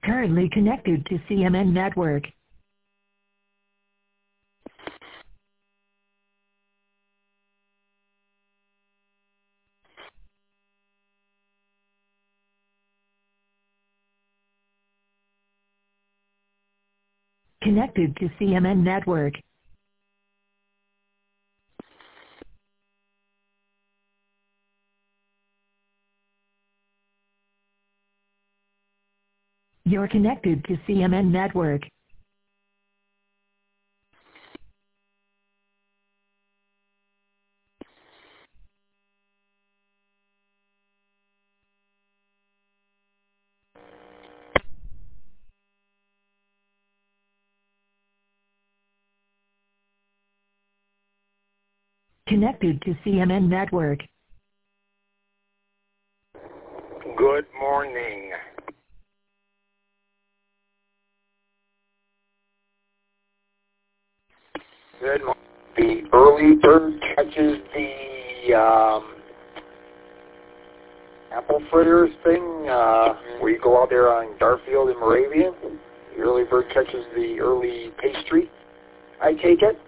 Currently connected to CMN network. Connected to CMN network. You're connected to CMN network. Connected to CMN network. Good morning. Good morning. The early bird catches the apple fritters thing, where you go out there on Garfield in Moravian. The early bird catches the early pastry, I take it?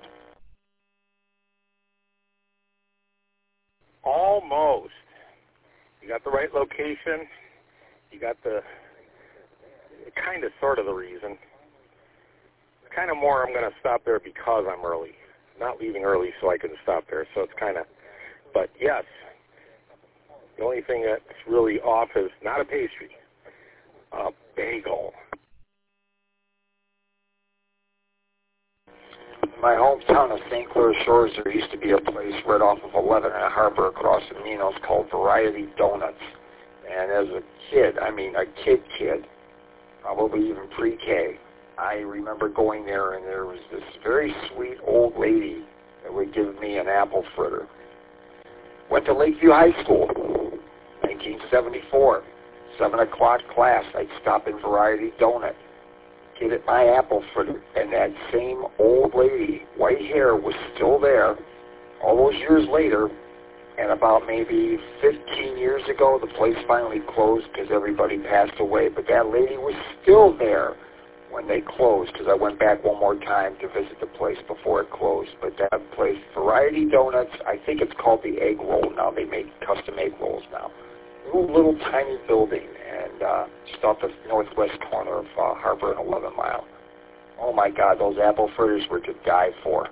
Almost. You got the right location. You got the kind of sort of the reason. Kind of more I'm going to stop there because I'm early. Not leaving early so I can stop there. So it's kind of, but yes, the only thing that's really off is not a pastry, a bagel. In my hometown of St. Clair Shores, there used to be a place right off of 11 and Harper across the Minos called Variety Donuts. And as a kid, I mean a kid, probably even pre-K, I remember going there and there was this very sweet old lady that would give me an apple fritter. Went to Lakeview High School, 1974, 7 o'clock class. I'd stop in Variety Donut, get at my apple fritter, and that same old lady, white hair, was still there all those years later. And about maybe 15 years ago, the place finally closed because everybody passed away. But that lady was still there when they closed, because I went back one more time to visit the place before it closed. But that place, Variety Donuts, I think it's called the Egg Roll now. They make custom egg rolls now. Little tiny building, and just off the northwest corner of Harper and 11 Mile. Oh my God, those apple fritters were to die for.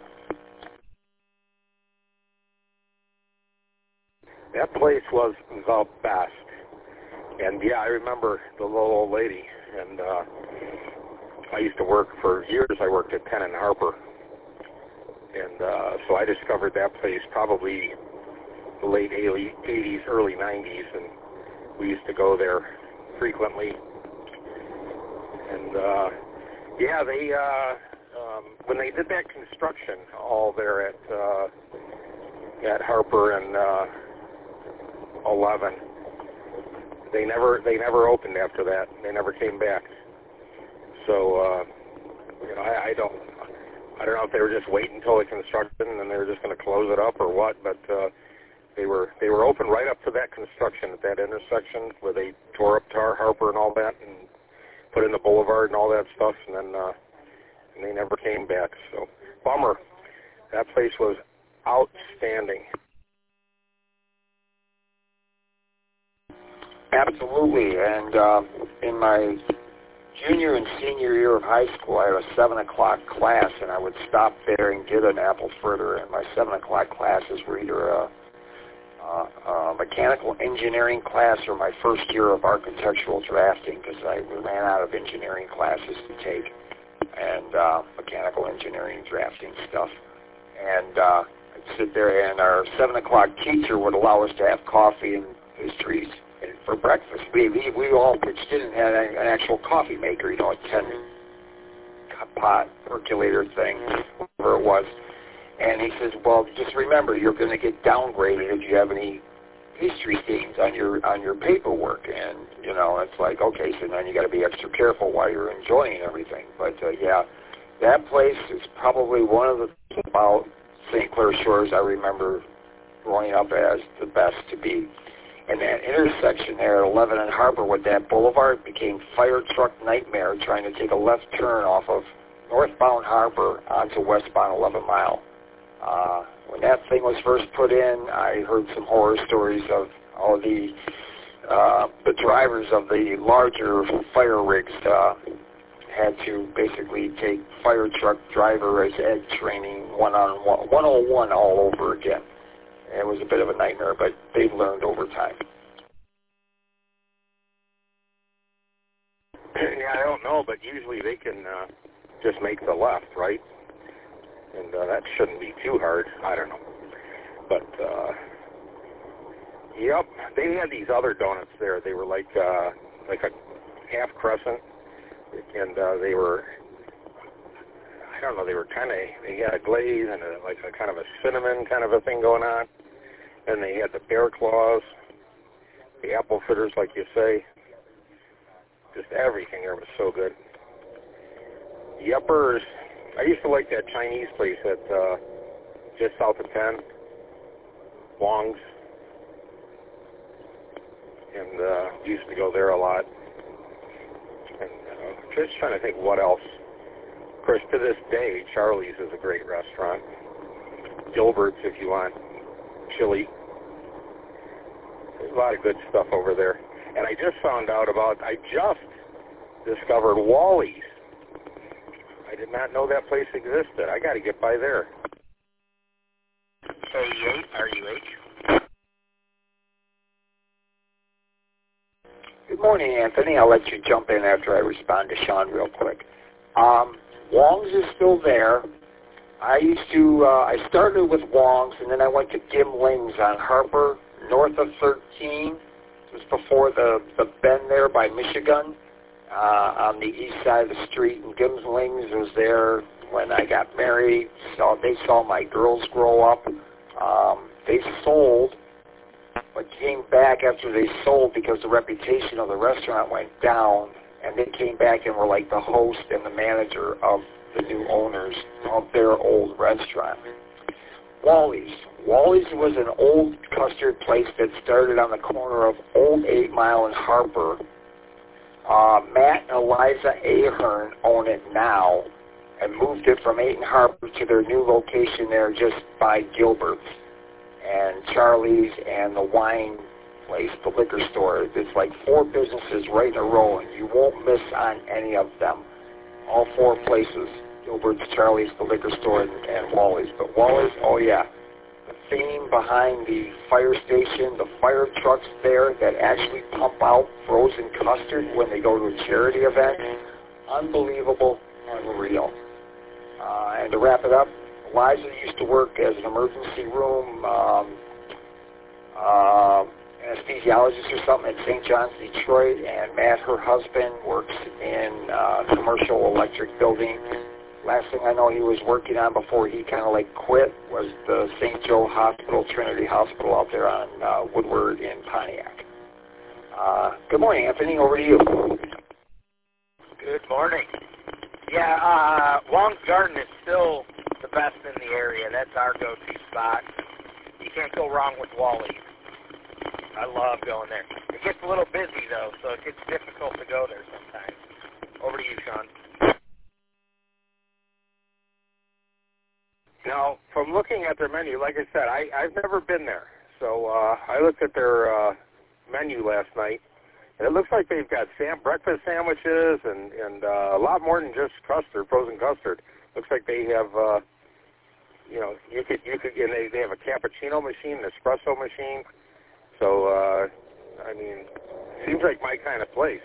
That place was the best. And yeah, I remember the little old lady, and I used to work for years. I worked at Penn and Harper, and so I discovered that place probably the late 80s, early 90s, and we used to go there frequently. And yeah, they when they did that construction all there at Harper and 11, they never opened after that. They never came back. So you know, I don't know if they were just waiting until the construction and they were just going to close it up or what, but they were open right up to that construction at that intersection where they tore up Harper and all that and put in the boulevard and all that stuff, and then and they never came back. So bummer. That place was outstanding. Absolutely, and in my junior and senior year of high school, I had a 7 o'clock class, and I would stop there and get an apple fritter. And my 7 o'clock classes were either a mechanical engineering class or my first year of architectural drafting, because I ran out of engineering classes to take, and mechanical engineering drafting stuff. And I'd sit there, and our 7 o'clock teacher would allow us to have coffee and pastries for breakfast. We all pitched in and had an actual coffee maker, you know, a 10-pot percolator thing, whatever it was. And he says, well, just remember, you're going to get downgraded if you have any pastry stains on your paperwork. And, you know, it's like, okay, so then you got to be extra careful while you're enjoying everything. But, yeah, that place is probably one of the things about St. Clair Shores I remember growing up as the best to be. And that intersection there at 11 and Harbor with that boulevard became fire truck nightmare trying to take a left turn off of northbound Harbor onto westbound 11 Mile. When that thing was first put in, I heard some horror stories of all the drivers of the larger fire rigs had to basically take fire truck driver as ed training 101 all over again. It was a bit of a nightmare, but they've learned over time. Yeah, I don't know, but usually they can just make the left, right? And that shouldn't be too hard. I don't know. But, yep, they had these other donuts there. They were like a half crescent, and they were, I don't know, they had a glaze and a kind of a cinnamon kind of a thing going on. And they had the bear claws, the apple fritters, like you say. Just everything there was so good. Yuppers. I used to like that Chinese place at just south of 10, Wong's. And used to go there a lot. And just trying to think what else. Of course, to this day, Charlie's is a great restaurant. Gilbert's, if you want chili. There's a lot of good stuff over there. And I just discovered Wally's. I did not know that place existed. I got to get by there. K8RUH. Good morning, Anthony. I'll let you jump in after I respond to Sean real quick. Wong's is still there. I started with Wong's, and then I went to Gim Ling's on Harper, north of 13. It was before the bend there by Michigan, on the east side of the street. And Gim Ling's was there when I got married. So they saw my girls grow up. They sold, but came back after they sold because the reputation of the restaurant went down. And they came back and were like the host and the manager of the new owners of their old restaurant. Wally's. Wally's was an old custard place that started on the corner of Old 8 Mile and Harper. Matt and Eliza Ahern own it now and moved it from 8 and Harper to their new location there just by Gilbert's and Charlie's and the wine place, the liquor store. It's like 4 businesses right in a row, and you won't miss on any of them. All 4 places, Gilbert's, Charlie's, the liquor store, and Wally's. But Wally's, oh yeah, the theme behind the fire station, the fire trucks there that actually pump out frozen custard when they go to a charity event, unbelievable, unreal. And to wrap it up, Eliza used to work as an emergency room anesthesiologist or something at St. John's, Detroit, and Matt, her husband, works in commercial electric building. Last thing I know he was working on before he kind of like quit was the St. Joe Hospital, Trinity Hospital out there on Woodward in Pontiac. Good morning, Anthony. Over to you. Good morning. Yeah, Wong's Garden is still the best in the area. That's our go-to spot. You can't go wrong with Wally's. I love going there. It gets a little busy, though, so it gets difficult to go there sometimes. Over to you, Sean. Now, from looking at their menu, like I said, I've never been there. So I looked at their menu last night, and it looks like they've got breakfast sandwiches and a lot more than just custard, frozen custard. Looks like they have, you could, and they have a cappuccino machine, an espresso machine. So, I mean, seems like my kind of place.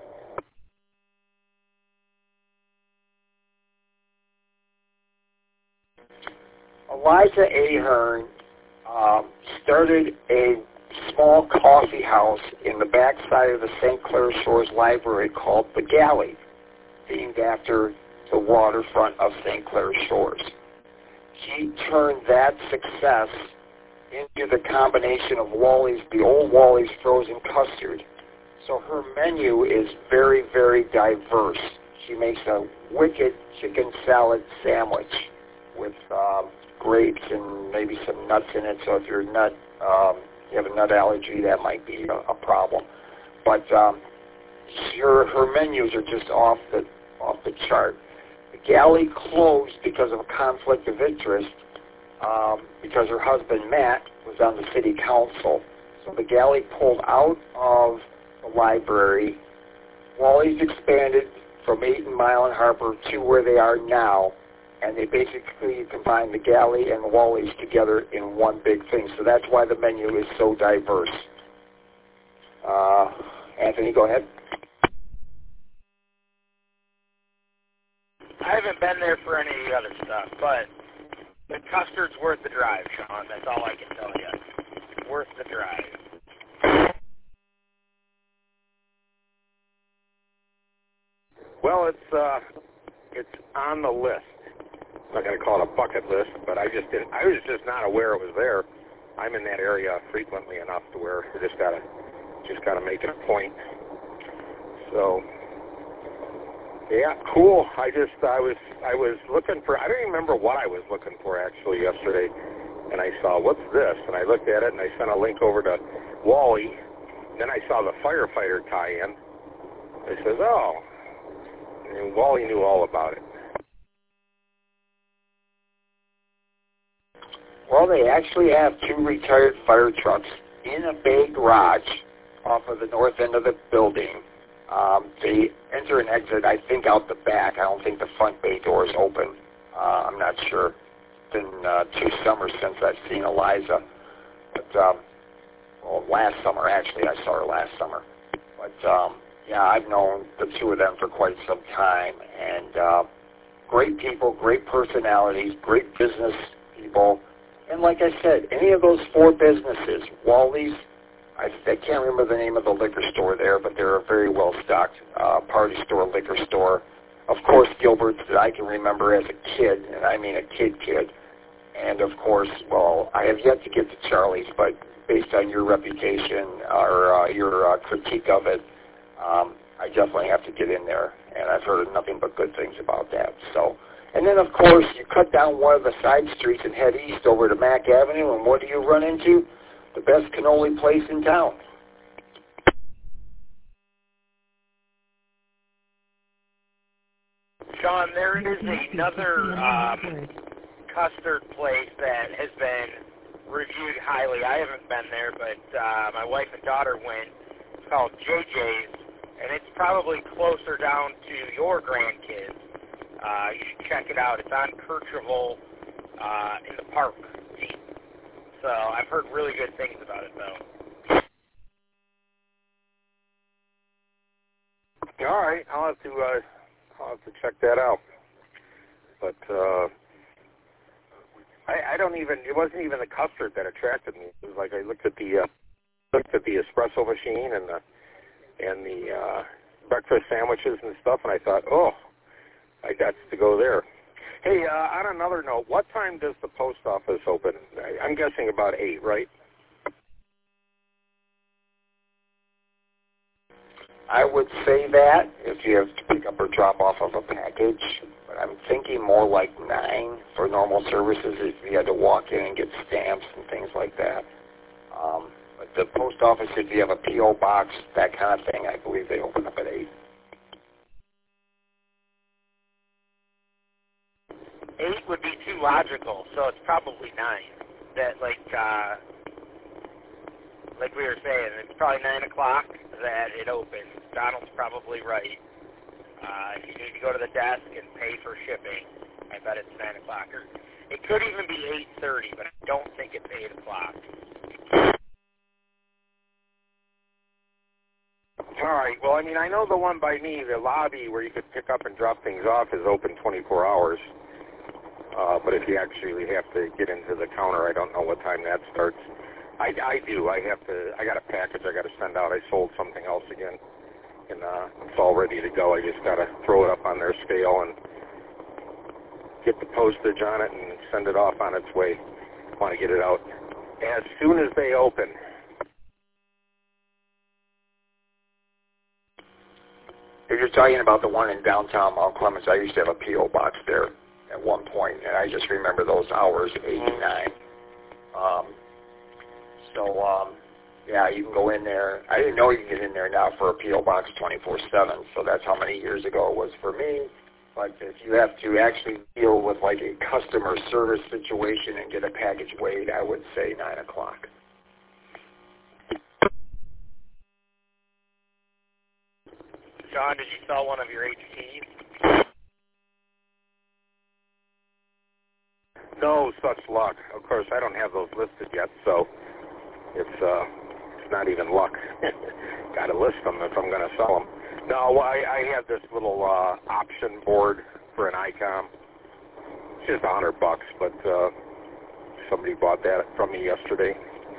Eliza Ahern started a small coffee house in the backside of the St. Clair Shores Library called The Galley, themed after the waterfront of St. Clair Shores. She turned that success into the combination of Wally's, the old Wally's frozen custard. So her menu is very, very diverse. She makes a wicked chicken salad sandwich with grapes and maybe some nuts in it. So if you're nut you have a nut allergy, that might be a problem. But her menus are just off the chart. The galley closed because of a conflict of interest, because her husband Matt was on the city council. So the galley pulled out of the library. Wally's expanded from 8 and Mile and Harper to where they are now, and they basically combined the galley and the Wally's together in one big thing. So that's why the menu is so diverse. Anthony, go ahead. I haven't been there for any of the other stuff, but the custard's worth the drive, Sean. That's all I can tell you. Worth the drive. Well, it's on the list. I'm not going to call it a bucket list, but I was just not aware it was there. I'm in that area frequently enough to where I just gotta make it a point. So, yeah, cool. I was looking for. I don't remember what I was looking for actually yesterday, and I saw what's this, and I looked at it, and I sent a link over to Wally. Then I saw the firefighter tie-in. I says, oh, and Wally knew all about it. Well, they actually have 2 retired fire trucks in a bay garage off of the north end of the building. They enter and exit, I think, out the back. I don't think the front bay door is open. I'm not sure. It's been 2 summers since I've seen Eliza. But, well, last summer, actually. I saw her last summer. But, yeah, I've known the 2 of them for quite some time. And great people, great personalities, great business people. And like I said, any of those 4 businesses, Wally's, I can't remember the name of the liquor store there, but they're a very well-stocked party store, liquor store. Of course, Gilbert's that I can remember as a kid, and I mean a kid. And of course, well, I have yet to get to Charlie's, but based on your reputation or your critique of it, I definitely have to get in there, and I've heard nothing but good things about that. So. And then, of course, you cut down one of the side streets and head east over to Mack Avenue, and what do you run into? The best cannoli place in town. Sean, there is another custard place that has been reviewed highly. I haven't been there, but my wife and daughter went. It's called JJ's, and it's probably closer down to your grandkids. You should check it out. It's on Kercheval in the park. So I've heard really good things about it, though. All right, I'll have to check that out. But I don't even. It wasn't even the custard that attracted me. It was like I looked at the espresso machine and the breakfast sandwiches and stuff, and I thought, oh, I got to go there. Hey, on another note, what time does the post office open? I'm guessing about 8, right? I would say that if you have to pick up or drop off of a package, but I'm thinking more like 9 for normal services if you had to walk in and get stamps and things like that. But the post office, if you have a P.O. box, that kind of thing, I believe they open up at 8. 8 would be too logical, so it's probably 9. That, like we were saying, it's probably 9 o'clock that it opens. Donald's probably right. If you need to go to the desk and pay for shipping, I bet it's 9 o'clock. Or it could even be 8:30, but I don't think it's 8 o'clock. All right. Well, I mean, I know the one by me, the lobby where you could pick up and drop things off, is open 24 hours. But if you actually have to get into the counter, I don't know what time that starts. I do. I got a package I got to send out. I sold something else again, and it's all ready to go. I just got to throw it up on their scale and get the postage on it and send it off on its way. I want to get it out as soon as they open. If you're talking about the one in downtown Mount Clemens, I used to have a P.O. box there at one point, and I just remember those hours, 8 to 9. Yeah, you can go in there. I didn't know you can get in there now for a P.O. Box 24/7, so that's how many years ago it was for me. But if you have to actually deal with like a customer service situation and get a package weighed, I would say 9 o'clock. John, did you sell one of your HTs? No such luck. Of course, I don't have those listed yet, so it's not even luck. Got to list them if I'm going to sell them. No, I have this little option board for an ICOM. It's just $100, but somebody bought that from me yesterday.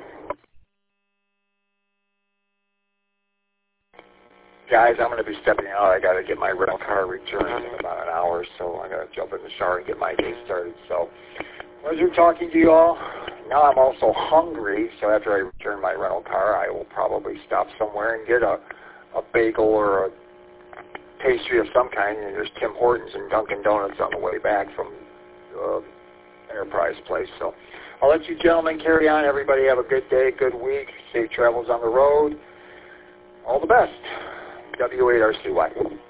Guys, I'm going to be stepping out. I got to get my rental car returned in about an hour, so I got to jump in the shower and get my day started. So, pleasure talking to you all. Now I'm also hungry, so after I return my rental car, I will probably stop somewhere and get a bagel or a pastry of some kind. And there's Tim Hortons and Dunkin' Donuts on the way back from Enterprise Place. So I'll let you gentlemen carry on. Everybody have a good day, good week. Safe travels on the road. All the best. W8RCY.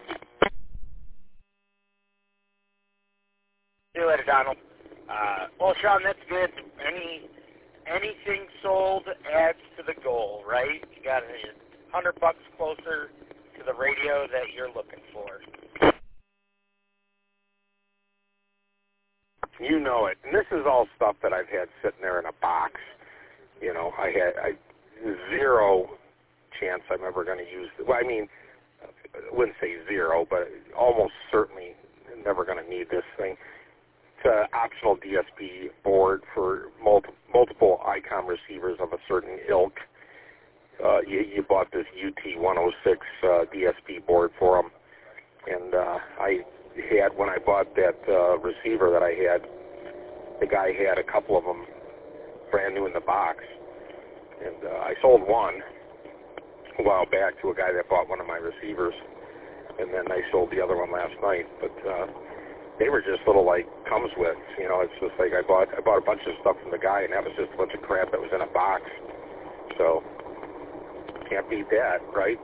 See you later, Donald. Well, Sean, that's good. Anything sold adds to the goal, right? You got $100 closer to the radio that you're looking for. You know it. And this is all stuff that I've had sitting there in a box. You know, I zero chance I'm ever going to use it. Well, I mean, I wouldn't say zero, but almost certainly never going to need this thing. It's an optional DSP board for multiple ICOM receivers of a certain ilk. You bought this UT106 DSP board for them, and I had, when I bought that receiver that I had, the guy had a couple of them brand new in the box, and I sold one a while back to a guy that bought one of my receivers, and then I sold the other one last night. But they were just little like comes with, you know. It's just like I bought a bunch of stuff from the guy, and that was just a bunch of crap that was in a box. So can't beat that, right?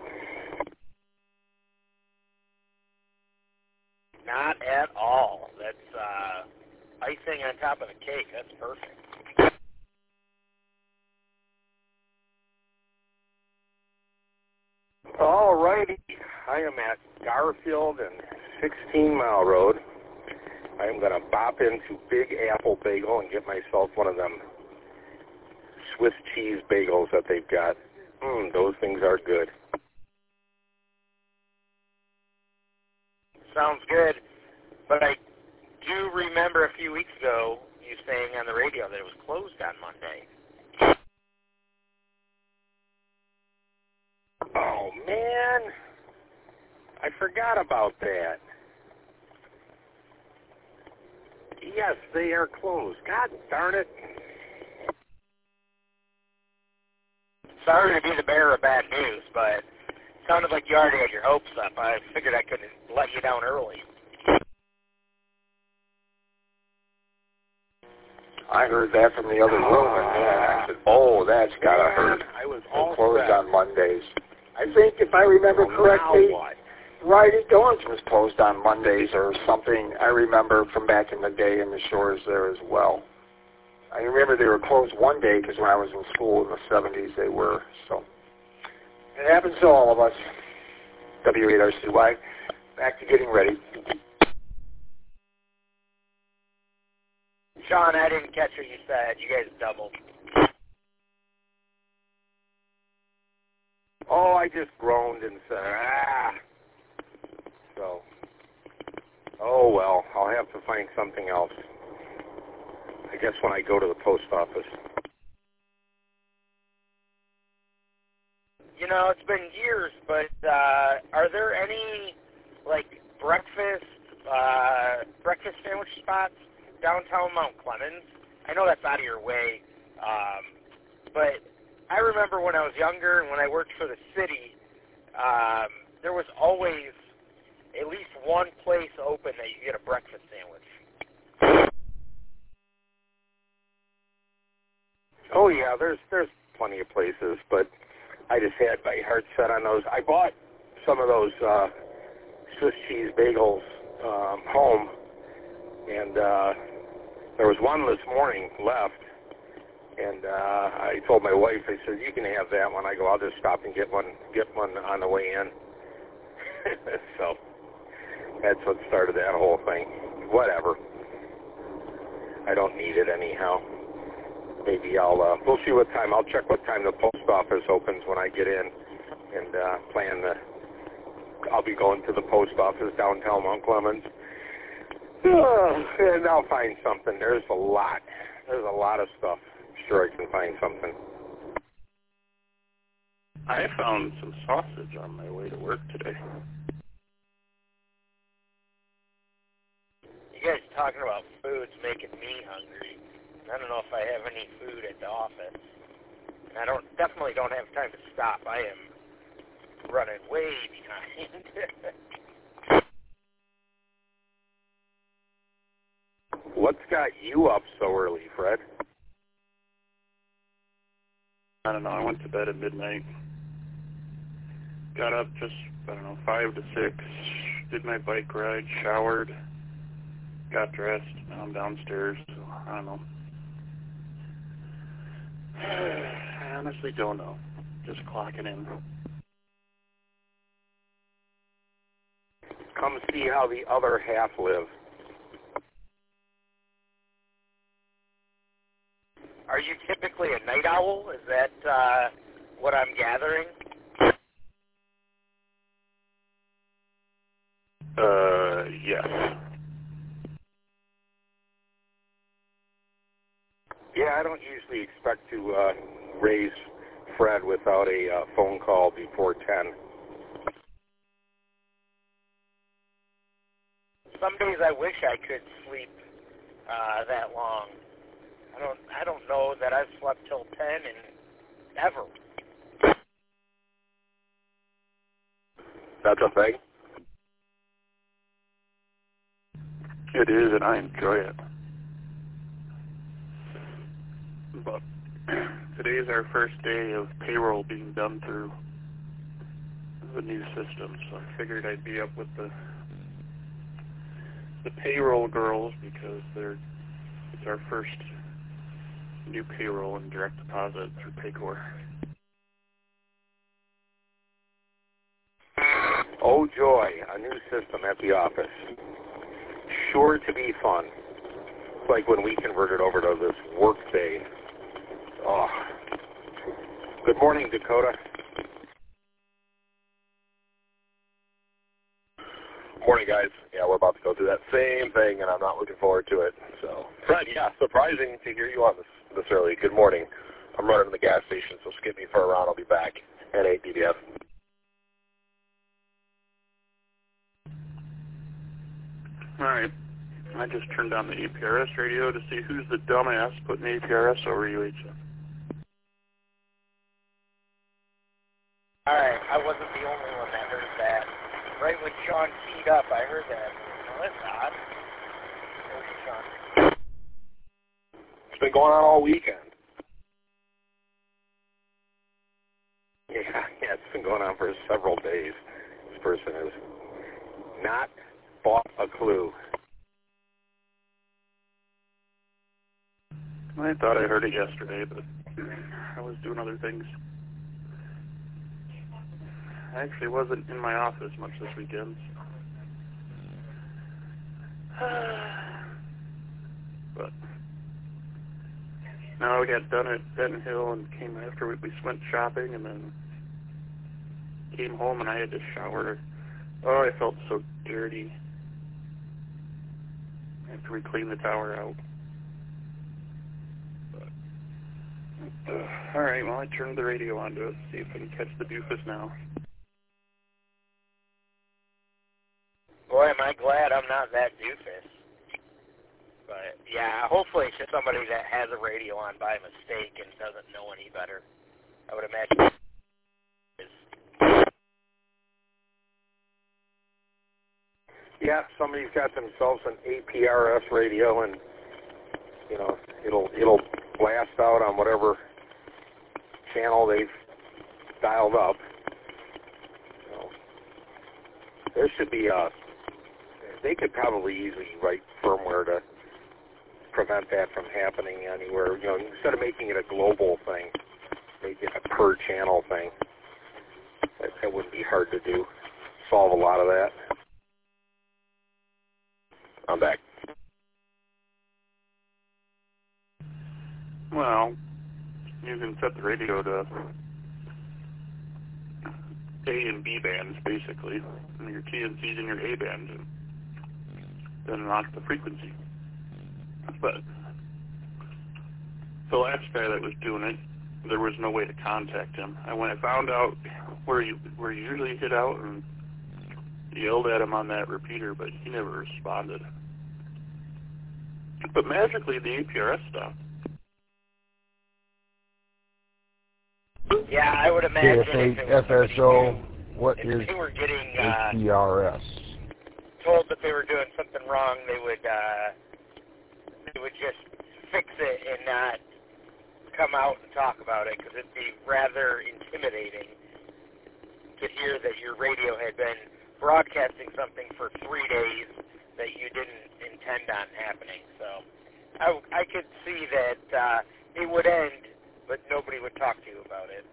Not at all. That's icing on top of the cake. That's perfect. All righty. I am at Garfield and 16 Mile Road. I am going to bop into Big Apple Bagel and get myself one of them Swiss cheese bagels that they've got. Those things are good. Sounds good. But I do remember a few weeks ago you saying on the radio that it was closed on Monday. Oh, man. I forgot about that. Yes, they are closed. God darn it. Sorry to be the bearer of bad news, but it sounded like you already had your hopes up. I figured I couldn't let you down early. I heard that from the other room, and I said, "Oh, that's gotta hurt." I was They're all closed set. on Mondays. I think, if I remember correctly, Now what? Righty Donuts was closed on Mondays or something. I remember from back in the day in the shores there as well. I remember they were closed one day because when I was in school in the 70s they were. So it happens to all of us. W8RCY. Back to getting ready. Sean, I didn't catch what you said. You guys doubled. Oh, I just groaned and said, ah. So, oh well, I'll have to find something else. I guess when I go to the post office. You know, it's been years, but are there any, like, breakfast sandwich spots downtown Mount Clemens? I know that's out of your way, but I remember when I was younger and when I worked for the city, there was always at least one place open that you could get a breakfast sandwich. Oh yeah, there's plenty of places, but I just had my heart set on those. I bought some of those Swiss cheese bagels home, and there was one this morning left, and I told my wife, I said, you can have that one. I go, I'll just stop and get one on the way in. So that's what started that whole thing. Whatever. I don't need it anyhow. Maybe we'll see what time. I'll check what time the post office opens when I get in, and I'll be going to the post office downtown Mount Clemens. And I'll find something. There's a lot of stuff. I'm sure I can find something. I found some sausage on my way to work today. You guys talking about food's making me hungry. I don't know if I have any food at the office. And I definitely don't have time to stop. I am running way behind. What's got you up so early, Fred? I don't know. I went to bed at midnight. Got up just, 5 to 6. Did my bike ride, showered, got dressed. Now I'm downstairs, so I don't know. I honestly don't know. Just clocking in. Come see how the other half live. Are you typically a night owl? Is that what I'm gathering? Yes. Yeah, I don't usually expect to raise Fred without a phone call before 10. Some days I wish I could sleep that long. I don't know that I've slept till 10 in ever. That's a thing? It is, and I enjoy it. But today is our first day of payroll being done through the new system, so I figured I'd be up with the payroll girls because it's our first new payroll and direct deposit through Paycor. Oh joy, a new system at the office. Sure to be fun. It's like when we converted over to this Workday. Oh. Good morning, Dakota. Morning, guys. Yeah, we're about to go through that same thing, and I'm not looking forward to it. So, Fred, yeah, surprising to hear you on this early. Good morning. I'm running to the gas station, so skip me for a round. I'll be back at 8 DDF. All right. I just turned on the APRS radio to see who's the dumbass putting APRS over UHF. All right, I wasn't the only one that heard that. Right when Sean keyed up, I heard that. Well, that's odd. There's Sean. It's been going on all weekend. Yeah, it's been going on for several days. This person has not bought a clue. I thought I heard it yesterday, but I was doing other things. I actually wasn't in my office much this weekend. But now we got done at Benton Hill and came after we went shopping and then came home and I had to shower. Oh, I felt so dirty after we cleaned the tower out. All right, well, I turned the radio on to see if I can catch the doofus now. Boy, am I glad I'm not that doofus. But, yeah, hopefully it's just somebody that has a radio on by mistake and doesn't know any better. I would imagine. Yeah, somebody's got themselves an APRS radio, and it'll blast out on whatever channel they've dialed up. So there should be they could probably easily write firmware to prevent that from happening anywhere. You know, instead of making it a global thing, make it a per channel thing. That wouldn't be hard to do. Solve a lot of that. I'm back. Well, you can set the radio to A and B bands, basically, and your T and C's in your A band, and then lock the frequency. But the last guy that was doing it, there was no way to contact him. I found out where you usually hit out and yelled at him on that repeater, but he never responded. But magically, the APRS stopped. Yeah, I would imagine KF8FSO, what is they were getting APRS? told that they were doing something wrong, they would just fix it and not come out and talk about it, because it'd be rather intimidating to hear that your radio had been broadcasting something for 3 days that you didn't intend on happening. So I could see that it would end, but nobody would talk to you about it.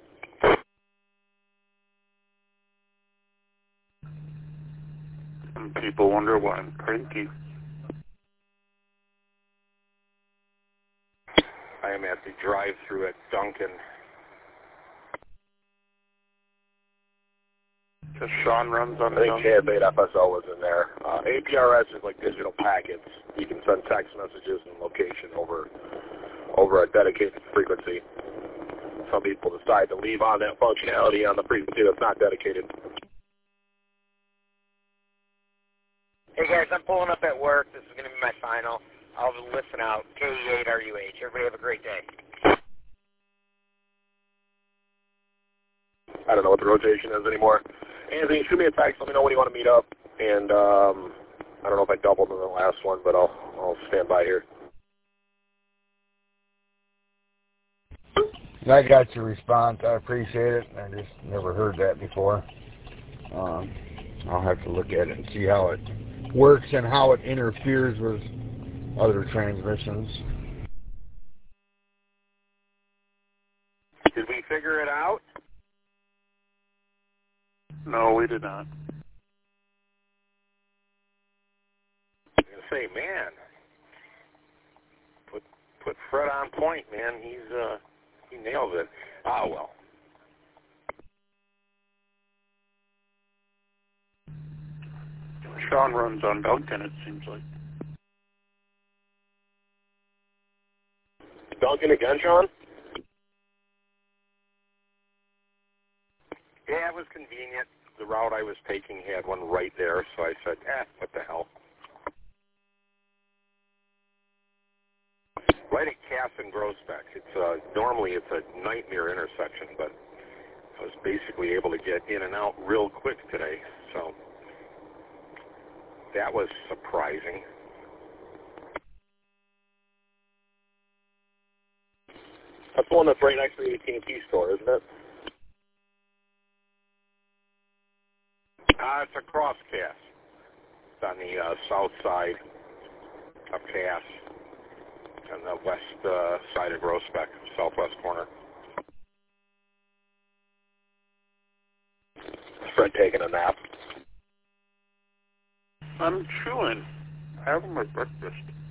And people wonder why I'm cranky. I am at the drive-thru at Dunkin'. Because Sean runs on I think KF8FSO was in there. APRS is like digital packets. You can send text messages and location over a dedicated frequency. Some people decide to leave on that functionality on the frequency that's not dedicated. Hey guys, I'm pulling up at work. This is going to be my final. I'll listen out. KE8RUH. Everybody have a great day. I don't know what the rotation is anymore. Anthony, shoot me a text. Let me know when you want to meet up. And I don't know if I doubled in the last one, but I'll stand by here. I got your response. I appreciate it. I just never heard that before. I'll have to look at it and see how it works and how it interferes with other transmissions. Did we figure it out? No, we did not. I was going to say, man, put Fred on point, man. He nails it. Ah, well. Sean runs on Dunkin', it seems like. Dunkin' again, Sean? Yeah, it was convenient. The route I was taking had one right there, so I said, what the hell. Right at Cass and Groesbeck. Normally it's a nightmare intersection, but I was basically able to get in and out real quick today, so that was surprising. That's the one that's right next to the AT&T store, isn't it? It's across Cass. It's on the south side of Cass, on the west side of Groesbeck, southwest corner. Is Fred taking a nap? I'm chewing, having my breakfast.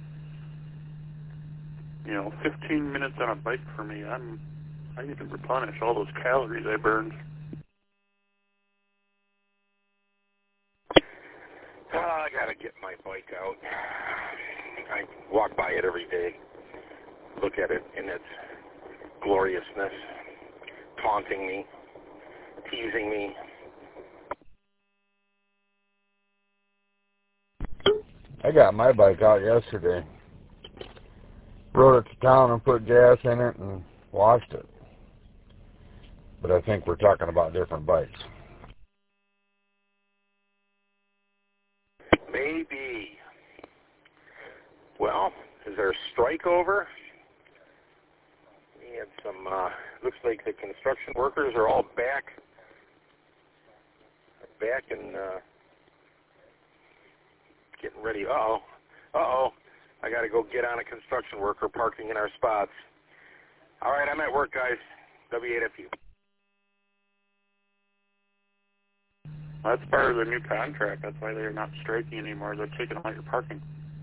15 minutes on a bike for me. I need to replenish all those calories I burned. I gotta get my bike out. I walk by it every day, look at it in its gloriousness, taunting me, teasing me. I got my bike out yesterday. Rode it to town and put gas in it and washed it. But I think we're talking about different bikes. Maybe. Well, is there a strike over? We had some Looks like the construction workers are all back and getting ready. Uh-oh. I got to go get on a construction worker parking in our spots. All right, I'm at work, guys. W8FU. That's part of the new contract. That's why they're not striking anymore. They're taking out your parking.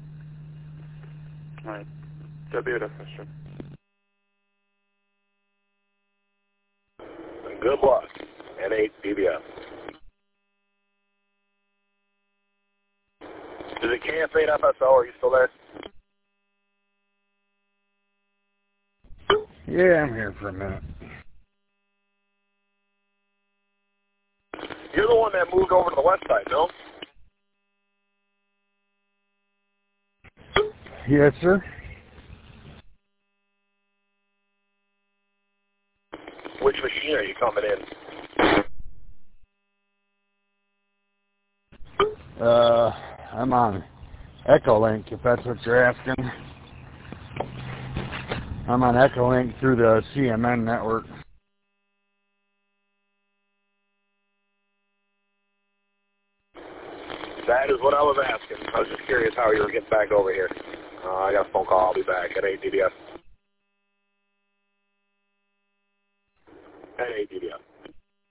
All right. W8FU. Good luck. N8 DBS. Is it KF8 FSO? Are you still there? Yeah, I'm here for a minute. You're the one that moved over to the west side, no? Yes, sir. Which machine are you coming in? I'm on Echolink, if that's what you're asking. I'm on Echolink through the CMN network. That is what I was asking. I was just curious how you were getting back over here. I got a phone call. I'll be back at 8 DBS. At 8 DBS.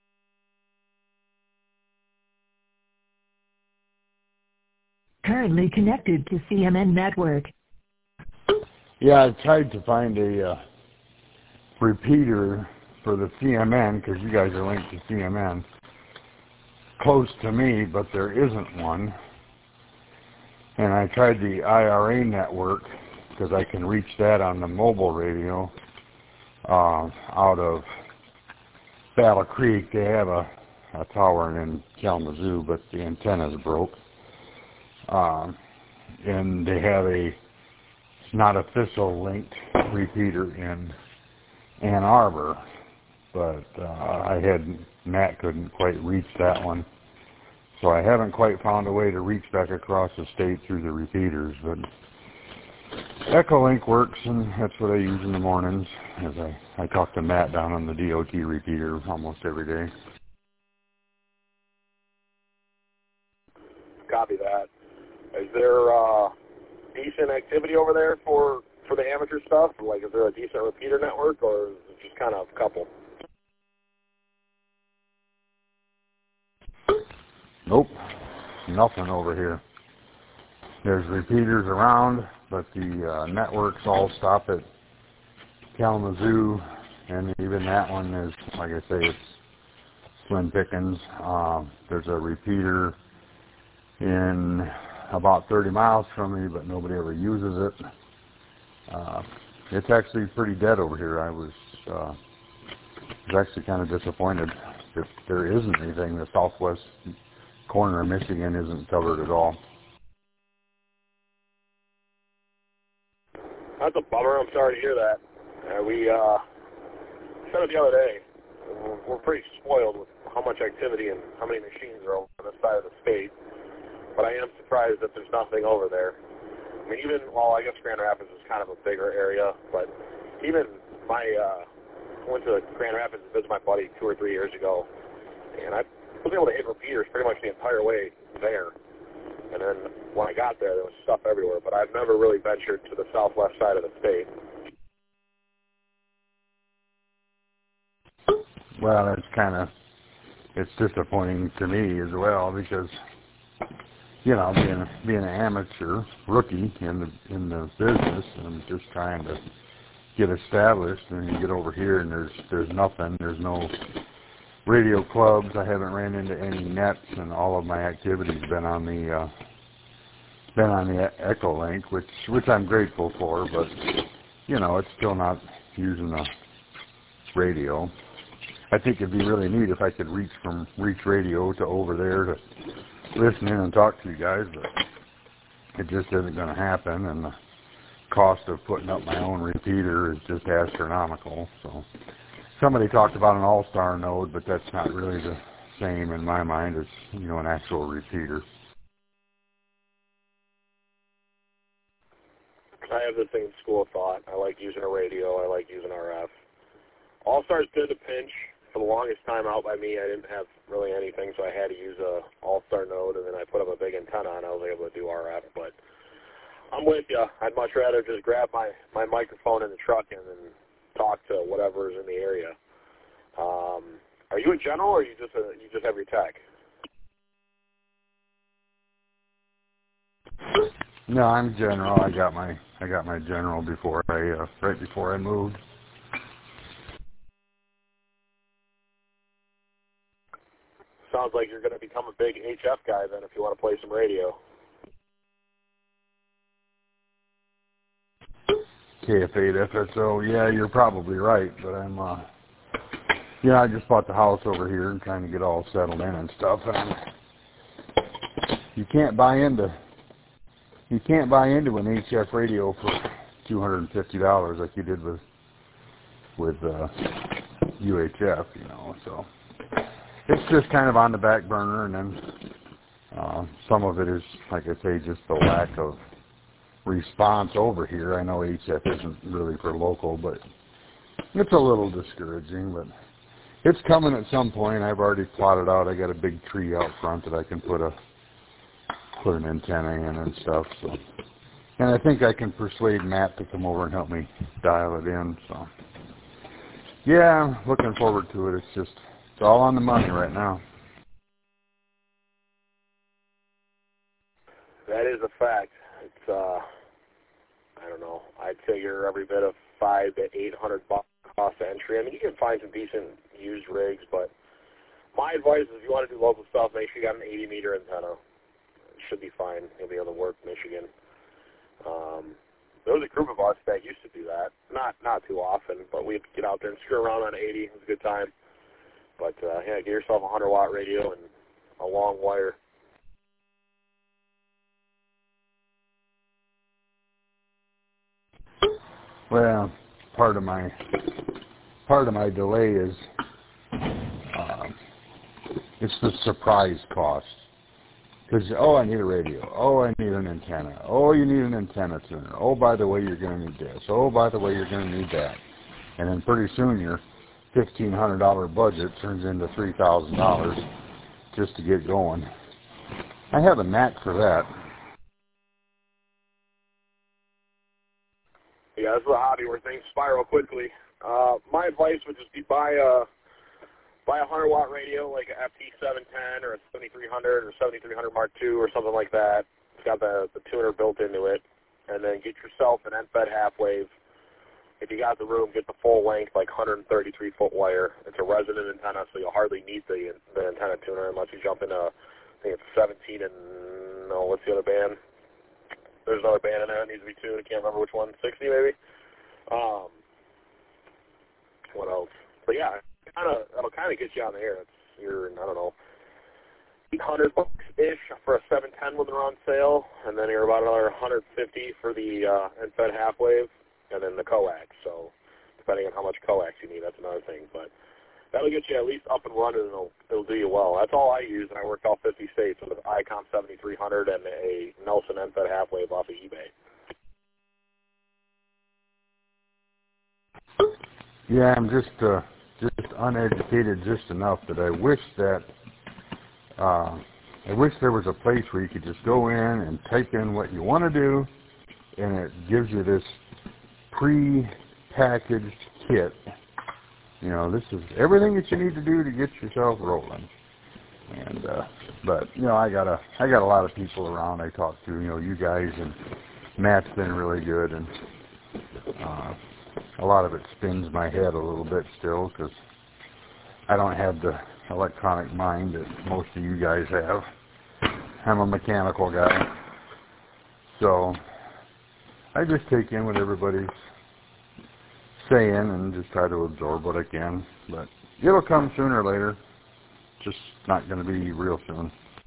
Currently connected to CMN network. Yeah, I tried to find a repeater for the CMN, because you guys are linked to CMN, close to me, but there isn't one. And I tried the IRA network, because I can reach that on the mobile radio out of Battle Creek. They have a tower in Kalamazoo, but the antenna's broke. And they have a not official linked repeater in Ann Arbor, but Matt couldn't quite reach that one. So I haven't quite found a way to reach back across the state through the repeaters, but Echolink works, and that's what I use in the mornings, as I talk to Matt down on the DOT repeater almost every day. Copy that. Is there decent activity over there for the amateur stuff? Like, is there a decent repeater network, or is it just kind of a couple? Nope, nothing over here. There's repeaters around, but the networks all stop at Kalamazoo, and even that one is, like I say, it's slim pickings. There's a repeater in about 30 miles from me, but nobody ever uses it. It's actually pretty dead over here. I was actually kind of disappointed that there isn't anything. The southwest corner of Michigan isn't covered at all. That's a bummer. I'm sorry to hear that. We said it the other day. We're pretty spoiled with how much activity and how many machines are over on this side of the state. But I am surprised that there's nothing over there. I mean, I guess Grand Rapids is kind of a bigger area, but even I went to Grand Rapids to visit my buddy 2 or 3 years ago, and I was able to hit repeaters pretty much the entire way there. And then when I got there was stuff everywhere, but I've never really ventured to the southwest side of the state. Well, it's disappointing to me as well, because, you know, being an amateur rookie in the business, and I'm just trying to get established, and you get over here and there's nothing. There's no radio clubs. I haven't ran into any nets, and all of my activity's been on the Echolink, which I'm grateful for, but you know, it's still not using the radio. I think it'd be really neat if I could reach from Reach Radio to over there to listen in and talk to you guys, but it just isn't going to happen, and the cost of putting up my own repeater is just astronomical. So somebody talked about an all-star node, but that's not really the same in my mind as, you know, an actual repeater. I have the same school of thought. I like using a radio. I like using RF. All-Star's good to pinch. For the longest time out by me, I didn't have really anything, so I had to use a All-Star node, and then I put up a big antenna, and I was able to do RF. But I'm with you. I'd much rather just grab my microphone in the truck and then talk to whatever's in the area. Are you a general, or you just have your tech? No, I'm general. I got my general before right before I moved. Sounds like you're going to become a big HF guy then if you want to play some radio. KF8 FSO, yeah, you're probably right, but I'm, I just bought the house over here and trying to get all settled in and stuff, and you can't buy into an HF radio for $250 like you did with UHF, so it's just kind of on the back burner, and then some of it is, like I say, just the lack of response over here. I know HF isn't really for local, but it's a little discouraging, but it's coming at some point. I've already plotted out. I got a big tree out front that I can put an antenna in and stuff, so. And I think I can persuade Matt to come over and help me dial it in, so. Yeah, I'm looking forward to it. It's all on the money right now. That is a fact. It's, I don't know, I'd figure every bit of $500 to $800 cost of entry. I mean, you can find some decent used rigs, but my advice is if you want to do local stuff, make sure you got an 80-meter antenna. It should be fine. You'll be able to work Michigan. There was a group of us that used to do that. Not too often, but we'd get out there and screw around on 80. It was a good time. But, yeah, get yourself a 100-watt radio and a long wire. Well, part of my delay is it's the surprise cost. Because, I need a radio. I need an antenna. You need an antenna tuner. By the way, you're going to need this. By the way, you're going to need that. And then pretty soon your $1,500 budget turns into $3,000 just to get going. I have a knack for that. Yeah, this is a hobby where things spiral quickly. My advice would just be buy a 100-watt radio, like a FT710 or a 7300 or 7300 Mark II or something like that. It's got the tuner built into it. And then get yourself an end-fed half-wave. If you got the room, get the full-length, like 133-foot wire. It's a resonant antenna, so you'll hardly need the antenna tuner unless you jump into, I think it's 17 and, what's the other band? There's another band in there that needs to be tuned. I can't remember which one. 60 maybe? What else? But yeah, it'll kind of get you on the air. You're, I don't know, $800-ish for a 710 when they're on sale, and then you're about another $150 for the end-fed half-wave, and then the coax. So depending on how much coax you need, that's another thing. But that'll get you at least up and running, and it'll do you well. That's all I use, and I work all 50 states with an ICOM 7300 and a Nelson end-fed half-wave off of eBay. Yeah, I'm just uneducated just enough that I wish there was a place where you could just go in and type in what you want to do, and it gives you this pre-packaged kit. This is everything that you need to do to get yourself rolling. And but I got a lot of people around I talk to. You guys, and Matt's been really good, and a lot of it spins my head a little bit still because I don't have the electronic mind that most of you guys have. I'm a mechanical guy, so I just take in what everybody's saying and just try to absorb what I can. But it'll come sooner or later. Just not going to be real soon.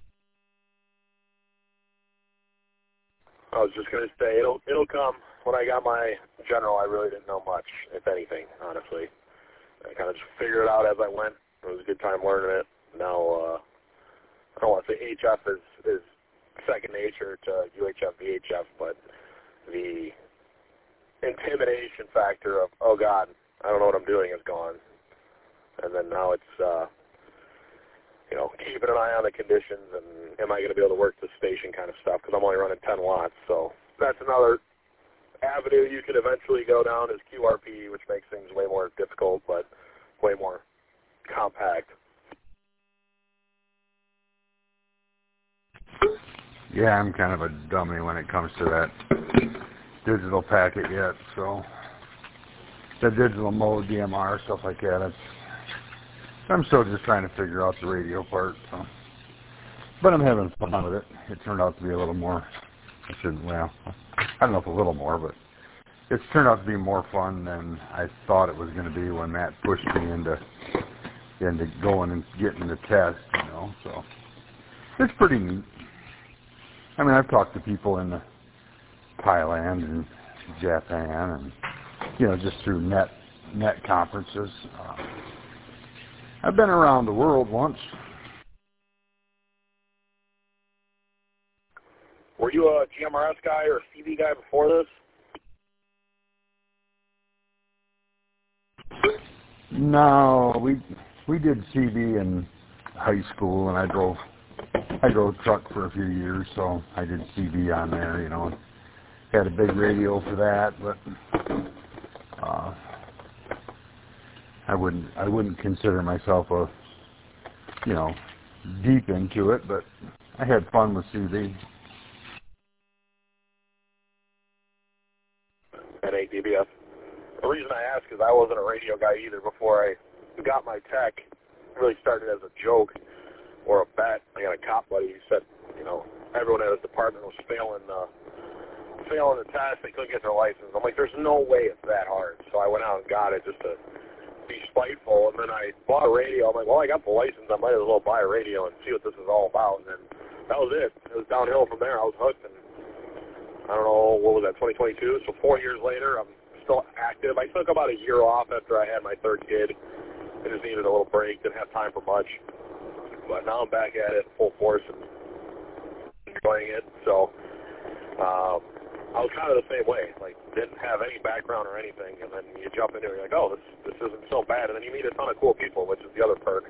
I was just going to say it'll come. When I got my general, I really didn't know much, if anything, honestly. I kind of just figured it out as I went. It was a good time learning it. Now, I don't want to say HF is second nature to UHF, VHF, but the intimidation factor of, oh God, I don't know what I'm doing is gone. And then now it's, keeping an eye on the conditions and am I going to be able to work the station kind of stuff, because I'm only running 10 watts. So that's another avenue you could eventually go down is QRP, which makes things way more difficult, but way more compact. Yeah, I'm kind of a dummy when it comes to that digital packet yet, so the digital mode, DMR, stuff like that, I'm still just trying to figure out the radio part, so. But I'm having fun with it. It turned out to be a little more, I don't know if a little more, but it's turned out to be more fun than I thought it was going to be when Matt pushed me into going and getting the test, so it's pretty neat. I mean, I've talked to people in Thailand and Japan and, just through net conferences. I've been around the world once. Were you a GMRS guy or a CB guy before this? No, we did CB in high school, and I drove truck for a few years, so I did CB on there, Had a big radio for that, but I wouldn't consider myself a, deep into it, but I had fun with CB. And ADBS. The reason I ask is I wasn't a radio guy either before I got my tech. It really started as a joke or a bet. I got a cop buddy who said, everyone at his department was failing the test. They couldn't get their license. I'm like, there's no way it's that hard. So I went out and got it just to be spiteful, and then I bought a radio. I'm like, well, I got the license. I might as well buy a radio and see what this is all about. And then that was it. It was downhill from there. I was hooked, and I don't know, what was that, 2022? So 4 years later, I'm still active. I took about a year off after I had my third kid. I just needed a little break, didn't have time for much. But now I'm back at it full force and enjoying it. So I was kind of the same way. Like, didn't have any background or anything, and then you jump into it, you're like, oh, this isn't so bad. And then you meet a ton of cool people, which is the other perk.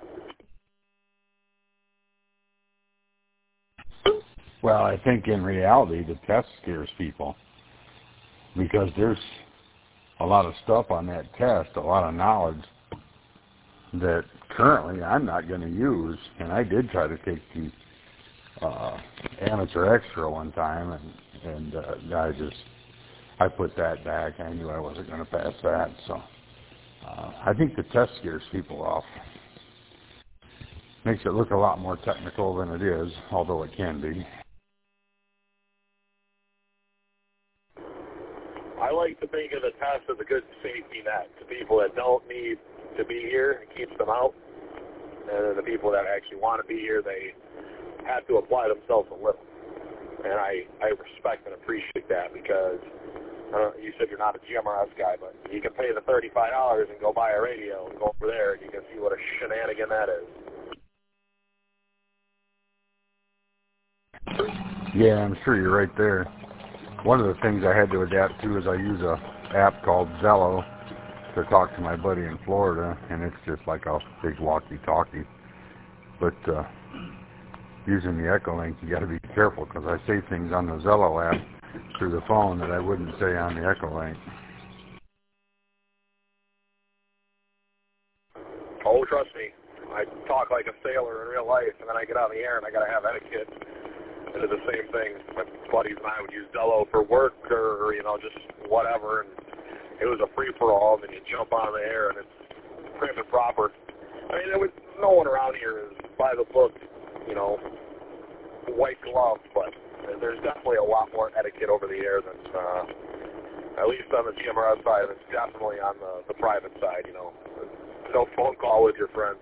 Well, I think in reality the test scares people because there's a lot of stuff on that test, a lot of knowledge that currently I'm not going to use. And I did try to take the amateur extra one time, and I put that back. I knew I wasn't going to pass that, so I think the test scares people off. Makes it look a lot more technical than it is, although it can be. I like to think of the test as a good safety net to people that don't need to be here. It keeps them out. And then the people that actually want to be here, they have to apply themselves a little. And I respect and appreciate that because you said you're not a GMRS guy, but you can pay the $35 and go buy a radio and go over there and you can see what a shenanigan that is. Yeah, I'm sure you're right there. One of the things I had to adapt to is I use a app called Zello to talk to my buddy in Florida, and it's just like a big walkie-talkie. But using the Echolink, you got to be careful because I say things on the Zello app through the phone that I wouldn't say on the Echolink. Oh, trust me, I talk like a sailor in real life, and then I get on the air and I got to have etiquette. And it's the same thing. My buddies and I would use Zello for work or just whatever, and it was a free-for-all, and then you jump on the air, and it's prim and proper. I mean, no one around here is by the book, white glove, but there's definitely a lot more etiquette over the air than, at least on the GMRS side, and it's definitely on the private side, No phone call with your friends.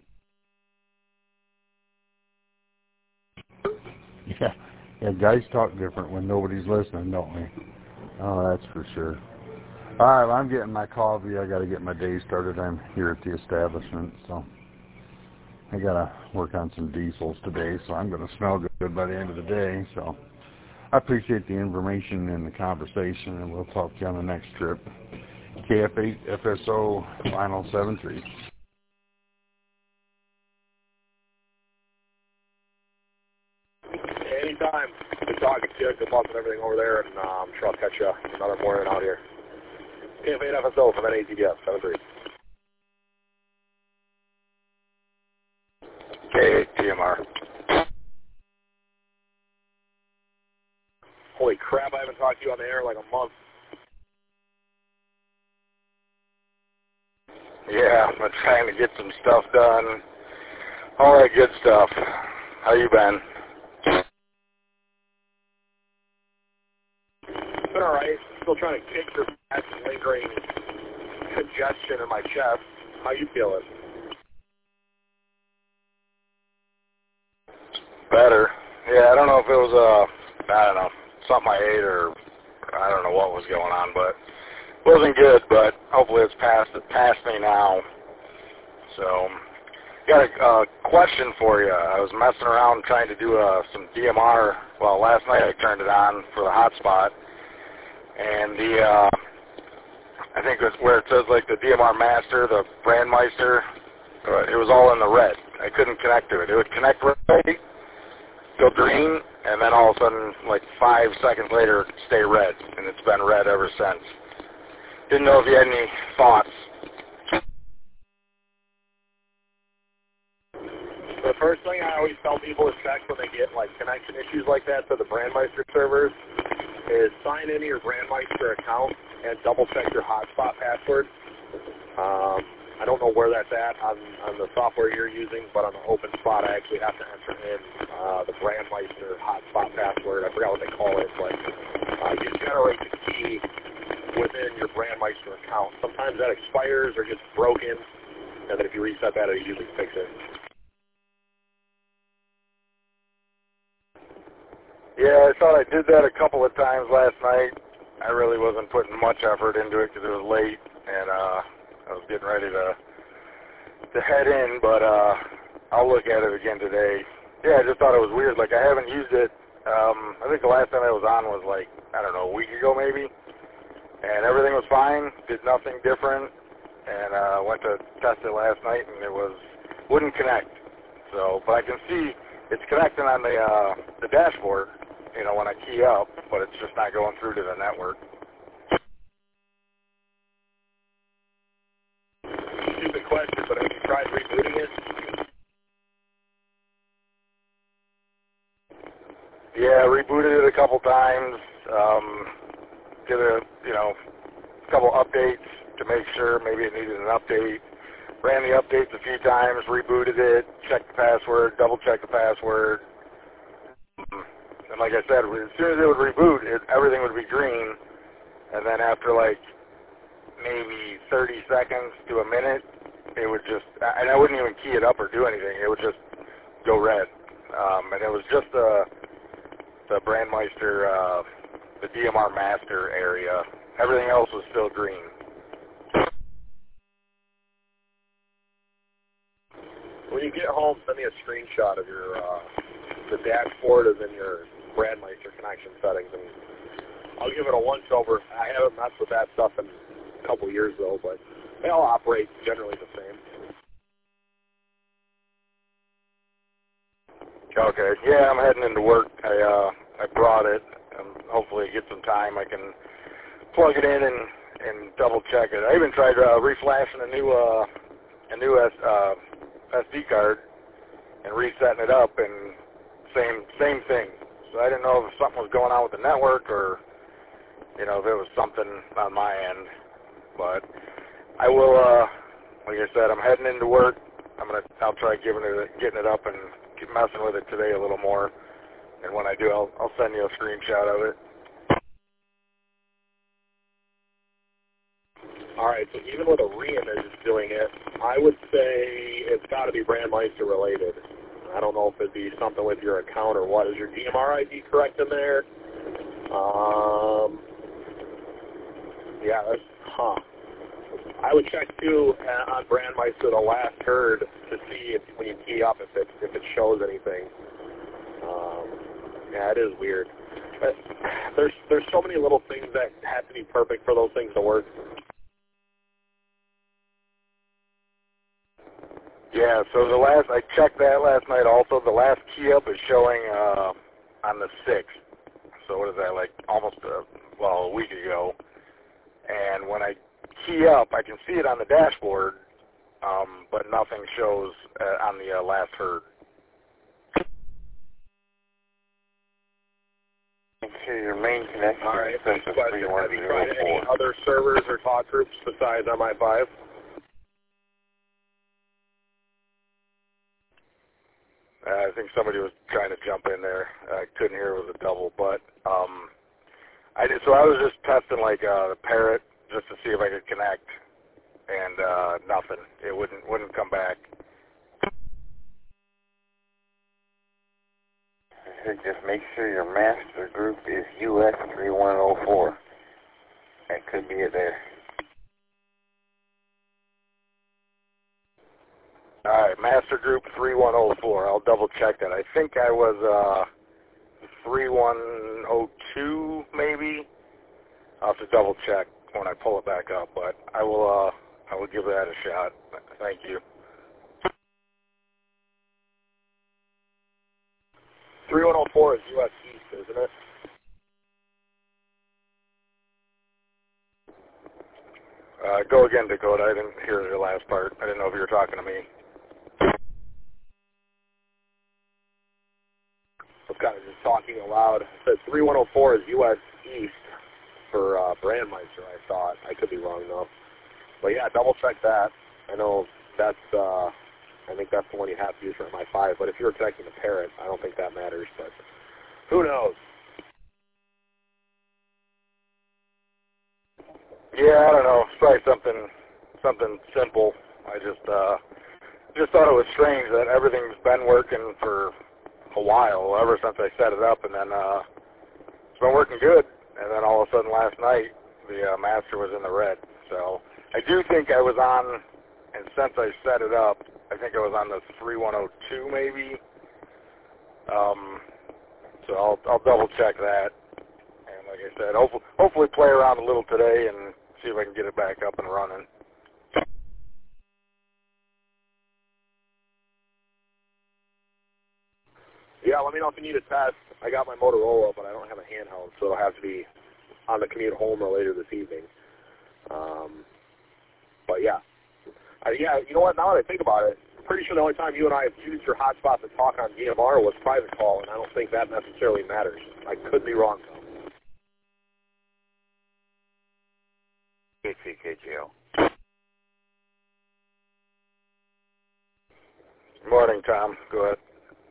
Yeah, guys talk different when nobody's listening, don't we? Oh, that's for sure. All right, well, I'm getting my coffee. I got to get my day started. I'm here at the establishment, so I got to work on some diesels today, so I'm going to smell good by the end of the day. So I appreciate the information and the conversation, and we'll talk to you on the next trip. KF8 FSO final 7-3. Anytime. Good talking to you. Good luck with everything over there, and I'm sure I'll catch you another morning out here. KF8 FSO from NATDF 7-3. K8 TMR. Holy crap, I haven't talked to you on the air in like a month. Yeah, I'm trying to get some stuff done. All that good stuff. How you been? Been all right. Still trying to kick your ass and lingering congestion in my chest. How you feeling? Better. Yeah, I don't know if it was I don't know, something I ate or I don't know what was going on, but it wasn't good, but hopefully it's past me now. So, got a question for you. I was messing around trying to do some DMR. Well, last night I turned it on for the hotspot, and I think it's where it says like the DMR master, the Brandmeister, it was all in the red. I couldn't connect to it. It would connect right, go green, and then all of a sudden, like 5 seconds later, stay red, and it's been red ever since. Didn't know if you had any thoughts. The first thing I always tell people to check when they get like connection issues like that to the Brandmeister servers is sign into your Brandmeister account and double check your hotspot password. I don't know where that's at on the software you're using, but on the OpenSpot I actually have to enter in the Brandmeister hotspot password. I forgot what they call it, but you generate the key within your Brandmeister account. Sometimes that expires or gets broken, and then if you reset that, it usually fixes it. Yeah, I thought I did that a couple of times last night. I really wasn't putting much effort into it because it was late, and I was getting ready to head in, but I'll look at it again today. Yeah, I just thought it was weird. Like, I haven't used it. I think the last time I was on was like, I don't know, a week ago maybe, and everything was fine, did nothing different, and went to test it last night, and it wouldn't connect. So, but I can see it's connecting on the dashboard, you know, when I key up, but it's just not going through to the network. Stupid question, but have you tried rebooting it? Yeah, rebooted it a couple times, did a couple updates to make sure maybe it needed an update. Ran the updates a few times, rebooted it, checked the password, double-checked the password. And like I said, as soon as it would reboot, everything would be green. And then after like maybe 30 seconds to a minute, it would just, and I wouldn't even key it up or do anything. It would just go red. And it was just the Brandmeister, the DMR master area. Everything else was still green. When you get home, send me a screenshot of your the dashboard and then your Brandmeister connection settings, and I'll give it a once-over. I haven't messed with that stuff in a couple of years, though, but they all operate generally the same. Okay. Yeah, I'm heading into work. I brought it, and hopefully get some time. I can plug it in and double-check it. I even tried reflashing a new SD card and resetting it up, and same thing. So I didn't know if something was going on with the network or, you know, if it was something on my end. But I will, like I said, I'm heading into work. I'll try getting it up and keep messing with it today a little more. And when I do, I'll send you a screenshot of it. All right, so even with a reimage doing it, I would say it's got to be Brandmeister related. I don't know if it'd be something with your account or what. Is your DMR ID correct in there? Yeah, I would check too on Brandmeister the last heard to see if when you key up if it shows anything. Yeah, it is weird. But there's so many little things that have to be perfect for those things to work. Yeah, so I checked that last night also. The last key up is showing on the 6th. So what is that, like almost, a week ago. And when I key up, I can see it on the dashboard, but nothing shows on the last herd. Okay, your main connection. All right, next question. Have you tried any other servers or talk groups besides MI5? I think somebody was trying to jump in there. I couldn't hear it was a double, but I was just testing like the Parrot just to see if I could connect, and nothing. It wouldn't come back. Just make sure your master group is US 3104. That could be it there. All right, master group 3104. I'll double check that. I think I was 3102 maybe. I'll have to double check when I pull it back up, but I will give that a shot. Thank you. 3104 is US East, isn't it? Go again, Dakota. I didn't hear your last part. I didn't know if you were talking to me. I was kind of just talking aloud. It says 3104 is US East for Brandmeister, I thought. I could be wrong, though. But yeah, double check that. I know that's, I think that's the one you have to use for MI5, but if you're connecting the Parrot, I don't think that matters, but who knows? Yeah, I don't know. It's probably something simple. I just thought it was strange that everything's been working for a while, ever since I set it up, and then it's been working good, and then all of a sudden last night the master was in the red. So I do think I was on, and since I set it up, I think I was on the 3102 maybe. So I'll double check that, and like I said, hopefully play around a little today and see if I can get it back up and running. Yeah, let me know if you need a test. I got my Motorola, but I don't have a handheld, so it'll have to be on the commute home or later this evening. But yeah. Yeah, you know what, now that I think about it, I'm pretty sure the only time you and I have used your hotspot to talk on DMR was private call, and I don't think that necessarily matters. I could be wrong, though. KCKGO. Morning, Tom. Go ahead.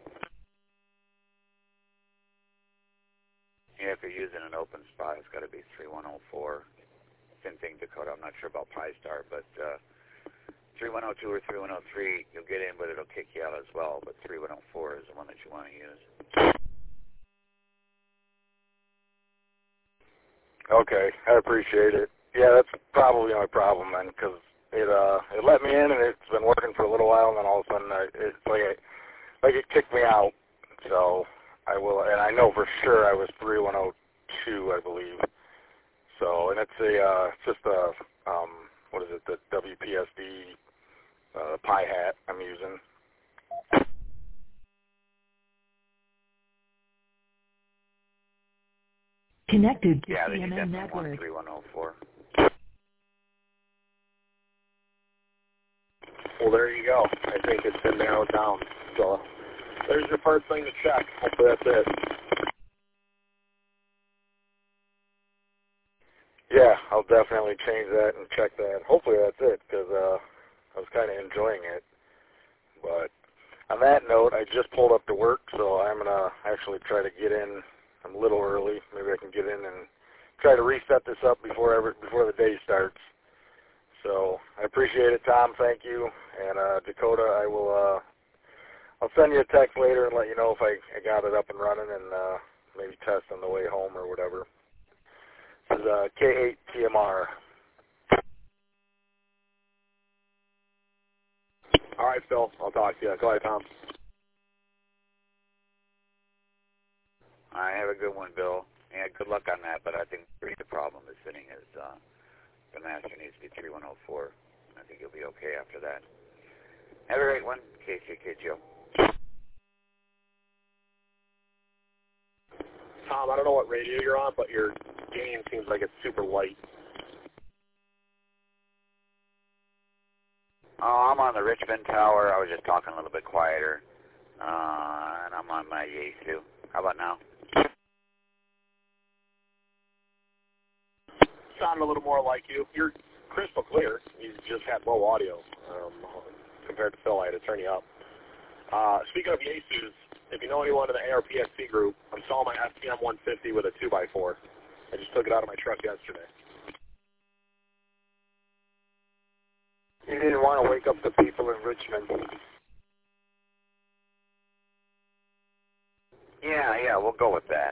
Yeah, if you're using an open spot, it's got to be 3104. Same thing, Dakota. I'm not sure about Pi-Star, but 3102 or 3103, you'll get in, but it'll kick you out as well. But 3104 is the one that you want to use. Okay, I appreciate it. Yeah, that's probably my problem then, because it let me in and it's been working for a little while, and then all of a sudden it's like it kicked me out. So I will, and I know for sure I was 3102, I believe. So, and it's just a what is it, the WPSD Pi hat I'm using. Connected to Yeah, then you CNN definitely want Network. 3104. Well, there you go. I think it's been narrowed down. So there's your first thing to check. Hopefully that's it. Yeah, I'll definitely change that and check that. Hopefully that's it, because I was kind of enjoying it. But on that note, I just pulled up to work, so I'm going to actually try to get in. I'm a little early. Maybe I can get in and try to reset this up before the day starts. So I appreciate it, Tom. Thank you. And Dakota, I'll send you a text later and let you know if I got it up and running, and maybe test on the way home or whatever. This is K8TMR. All right, Phil. I'll talk to you. Go ahead, Tom. All right, have a good one, Bill. Yeah, good luck on that, but I think the problem is sitting is the master needs to be 3104. I think you'll be okay after that. Have a great one. 1, KCK Joe. Tom, I don't know what radio you're on, but your gain seems like it's super light. Oh, I'm on the Richmond Tower. I was just talking a little bit quieter. And I'm on my Yaesu. How about now? Sound a little more like you. You're crystal clear. You just had low audio compared to Phil. I had to turn you up. Speaking of Yaesus, if you know anyone in the ARPSC group, I'm selling my FTM 150 with a 2x4. I just took it out of my truck yesterday. You didn't want to wake up the people in Richmond. Yeah, we'll go with that.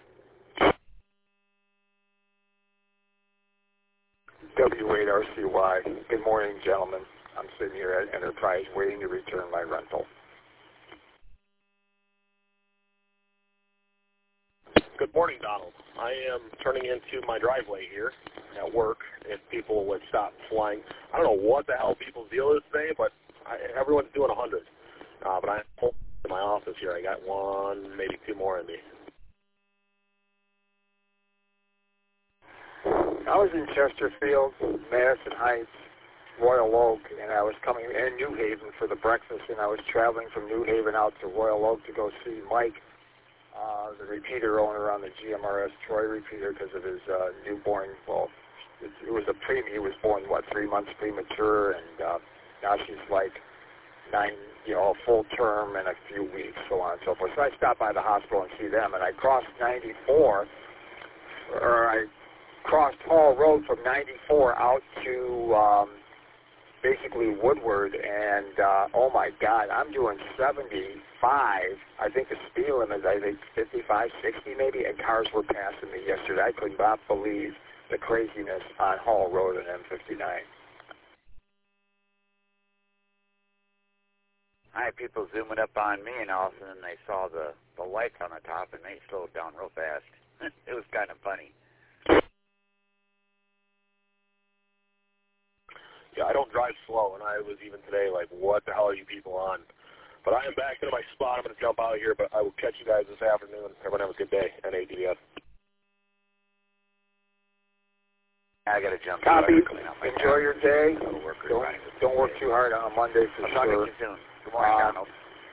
W8RCY. Good morning, gentlemen. I'm sitting here at Enterprise waiting to return my rental. Good morning, Donald. I am turning into my driveway here at work. If people would stop flying, I don't know what the hell people's deal is today, but everyone's doing 100. But I'm home in my office here. I got one, maybe two more in me. I was in Chesterfield, Madison Heights, Royal Oak, and I was coming in New Haven for the breakfast, and I was traveling from New Haven out to Royal Oak to go see Mike, the repeater owner on the GMRS Troy repeater, because of his newborn. Well, it was a preemie. He was born 3 months premature, and now she's like 9, full term and a few weeks, so on and so forth. So I stopped by the hospital and see them, and I crossed 94, or I crossed Hall Road from 94 out to basically Woodward, and oh my God, I'm doing 75. I think the speed limit is 55, 60 maybe, and cars were passing me yesterday. I could not believe the craziness on Hall Road and M59. I had people zooming up on me, and all of a sudden they saw the lights on the top, and they slowed down real fast. It was kind of funny. Yeah, I don't drive slow, and I was even today like, what the hell are you people on? But I am back into my spot. I'm going to jump out of here, but I will catch you guys this afternoon. Everyone have a good day. NADS. I got to jump. Copy. Enjoy your day. Don't work too hard on a Monday for sure. I'll talk to you soon. Good morning, Donald.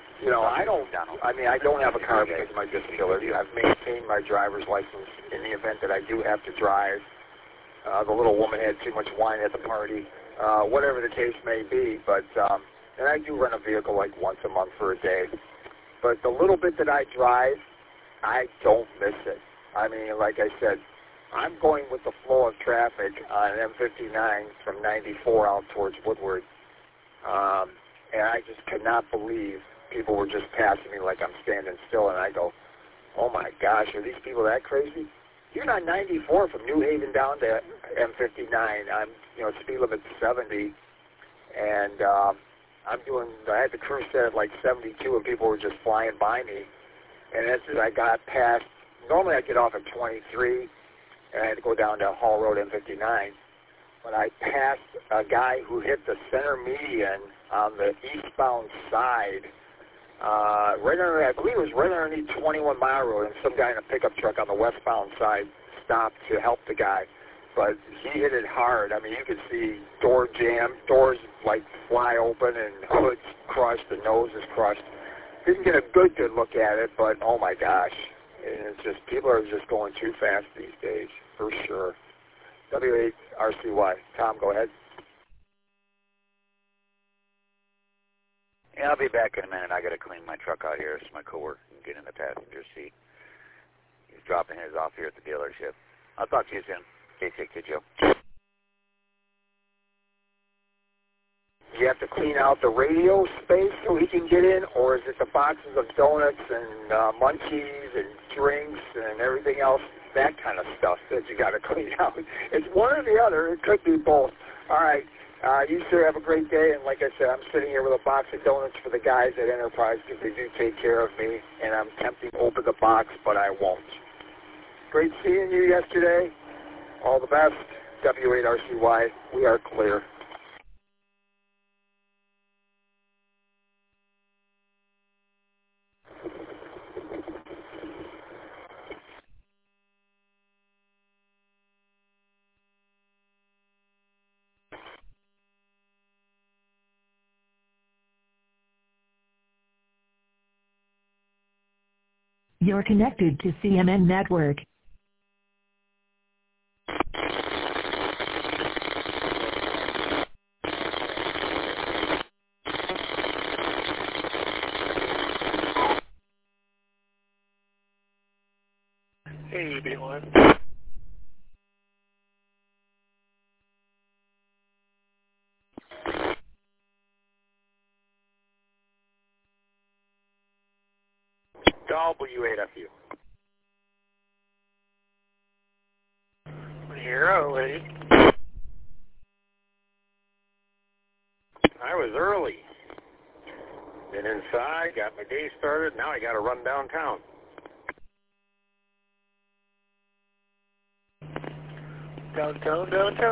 I don't have a car because of my disability. I've maintained my driver's license in the event that I do have to drive. The little woman had too much wine at the party. Whatever the case may be, but and I do rent a vehicle like once a month for a day. But the little bit that I drive, I don't miss it. I mean, like I said, I'm going with the flow of traffic on M59 from 94 out towards Woodward, and I just could not believe people were just passing me like I'm standing still, and I go, oh my gosh, are these people that crazy? You're not 94 from New Haven down to M59. I'm, speed limit's 70, and I had the cruise set at like 72, and people were just flying by me. And as I got past, normally I get off at 23, and I had to go down to Hall Road M59. But I passed a guy who hit the center median on the eastbound side, I believe it was right underneath 21 Mile Road, and some guy in a pickup truck on the westbound side stopped to help the guy. But he hit it hard. I mean, you could see doors like fly open and hoods crushed, the nose is crushed. Didn't get a good look at it, but oh my gosh. And it's just, people are just going too fast these days, for sure. W8RCY. Tom, go ahead. Yeah, I'll be back in a minute. I got to clean my truck out here so my coworker can get in the passenger seat. He's dropping his off here at the dealership. I'll talk to you soon. KCK Joe. You have to clean out the radio space so he can get in, or is it the boxes of donuts and munchies and drinks and everything else, that kind of stuff that you got to clean out? It's one or the other. It could be both. All right. You sir have a great day, and like I said, I'm sitting here with a box of donuts for the guys at Enterprise because they do take care of me, and I'm tempted to open the box, but I won't. Great seeing you yesterday. All the best. W8RCY. We are clear. You're connected to CMN Network. Hey, B1. W8FU. Here, wait. I was early. Been inside, got my day started. Now I got to run downtown. Downtown?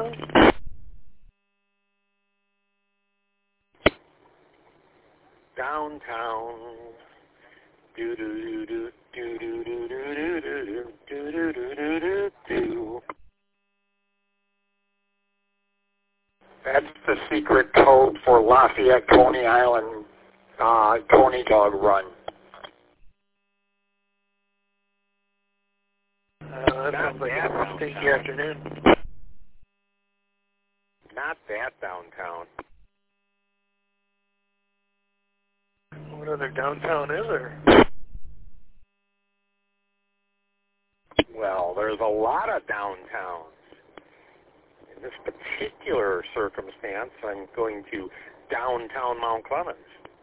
Downtown. Do do do do do do do do do do do do do do. That's the secret code for Lafayette, Coney Island, Coney Dog Run. That sounds like a stinky afternoon. Not that downtown. What other downtown is there? Well, there's a lot of downtowns. In this particular circumstance, I'm going to downtown Mount Clemens.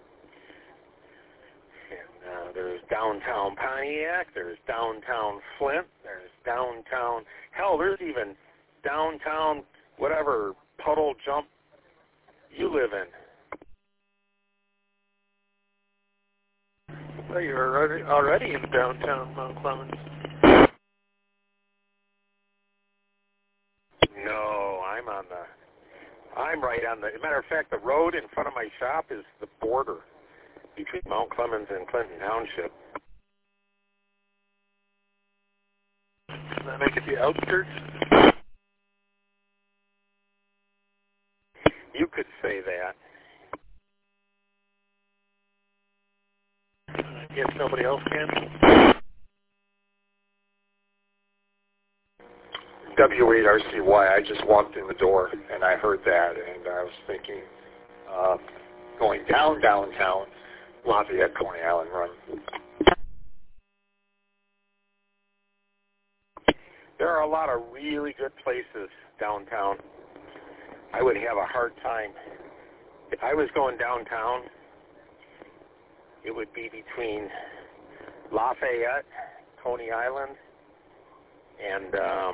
And there's downtown Pontiac, there's downtown Flint, there's downtown, hell, there's even downtown whatever puddle jump you live in. Well, you're already in downtown Mount Clemens. No, I'm right on the, as a matter of fact, the road in front of my shop is the border between Mount Clemens and Clinton Township. Does that make it the outskirts? You could say that. I guess nobody else can. W8RCY, I just walked in the door and I heard that and I was thinking going downtown Lafayette, Coney Island Run. There are a lot of really good places downtown. I would have a hard time. If I was going downtown, it would be between Lafayette, Coney Island, and,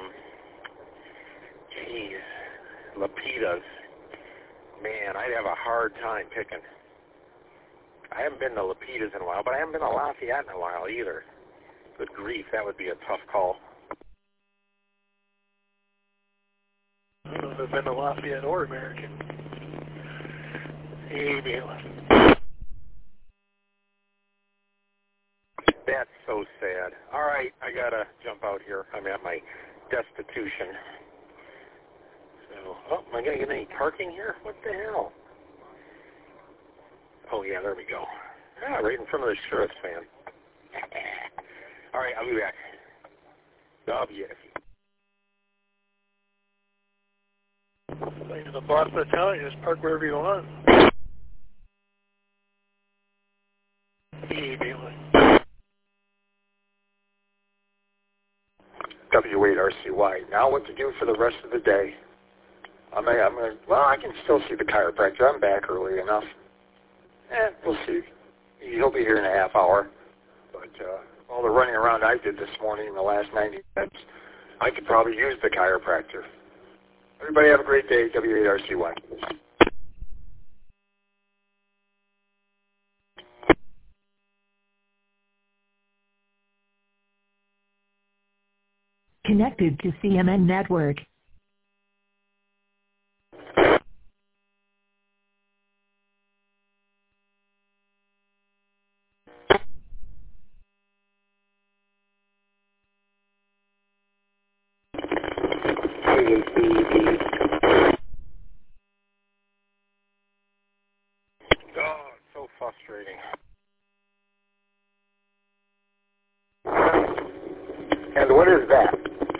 Lapidas. Man, I'd have a hard time picking. I haven't been to Lapidas in a while, but I haven't been to Lafayette in a while either. Good grief, that would be a tough call. I don't know if I've been to Lafayette or American. Maybe. That's so sad. All right, I got to jump out here. I'm at my destitution. So, oh, am I going to get any parking here? What the hell? Oh, yeah, there we go. Ah, right in front of the sheriff's van. All right, I'll be back. You're the boss of the town, you just park wherever you want. W8RCY. Now what to do for the rest of the day? I can still see the chiropractor. I'm back early enough. We'll see. He'll be here in a half hour. But all the running around I did this morning in the last 90 minutes, I could probably use the chiropractor. Everybody have a great day. W8RCY. Connected to CMN Network. Oh, it's so frustrating. And what is that?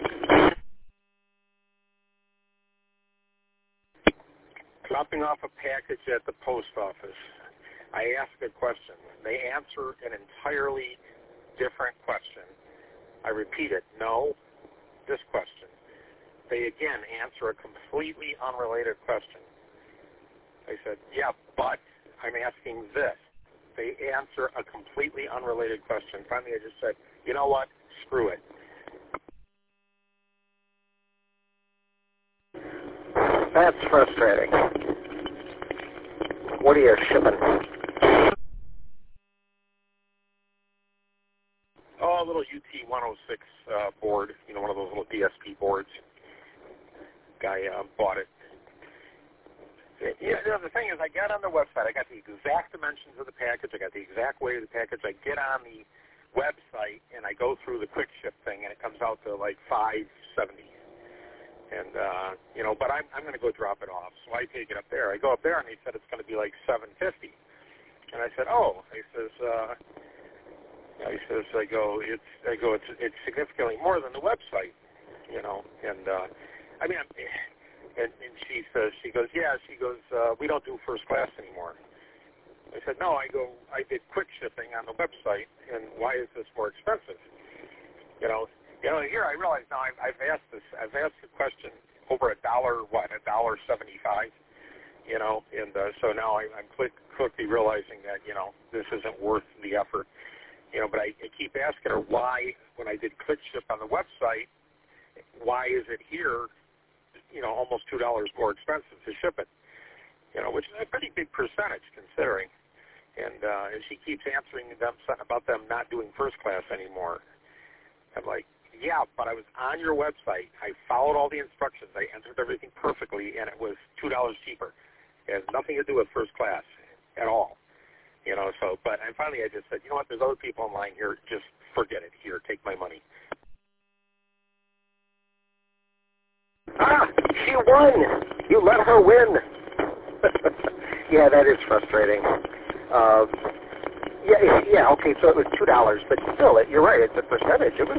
Dropping off a package at the post office. I ask a question. They answer an entirely different question. I repeat it. No, this question. They again answer a completely unrelated question. I said, yeah, but I'm asking this. They answer a completely unrelated question. Finally, I just said, you know what? Screw it. That's frustrating. What are you shipping? Oh, a little UT106 board, one of those little DSP boards. Guy bought it. The thing is, I got on the website. I got the exact dimensions of the package. I got the exact weight of the package. I get on the website, and I go through the quick ship thing, and it comes out to like $5.70. And, but I'm going to go drop it off. So I take it up there. I go up there, and he said it's going to be like $7.50. And I said, oh. It's significantly more than the website, And she goes, we don't do first class anymore. I said, no, I did quick shipping on the website, and why is this more expensive? Here I realize now I've asked the question over $1.75, and so now I'm quickly realizing that, this isn't worth the effort, but I keep asking her why, when I did quick ship on the website, why is it here, almost $2 more expensive to ship it, which is a pretty big percentage considering. And she keeps answering them something about them not doing first class anymore. I'm like, yeah, but I was on your website. I followed all the instructions. I entered everything perfectly, and it was $2 cheaper. It has nothing to do with first class at all. But finally I just said, you know what, there's other people in line here. Just forget it. Here, take my money. Ah, she won. You let her win. Yeah, that is frustrating. Okay, so it was $2, but still, you're right, it's a percentage. It was,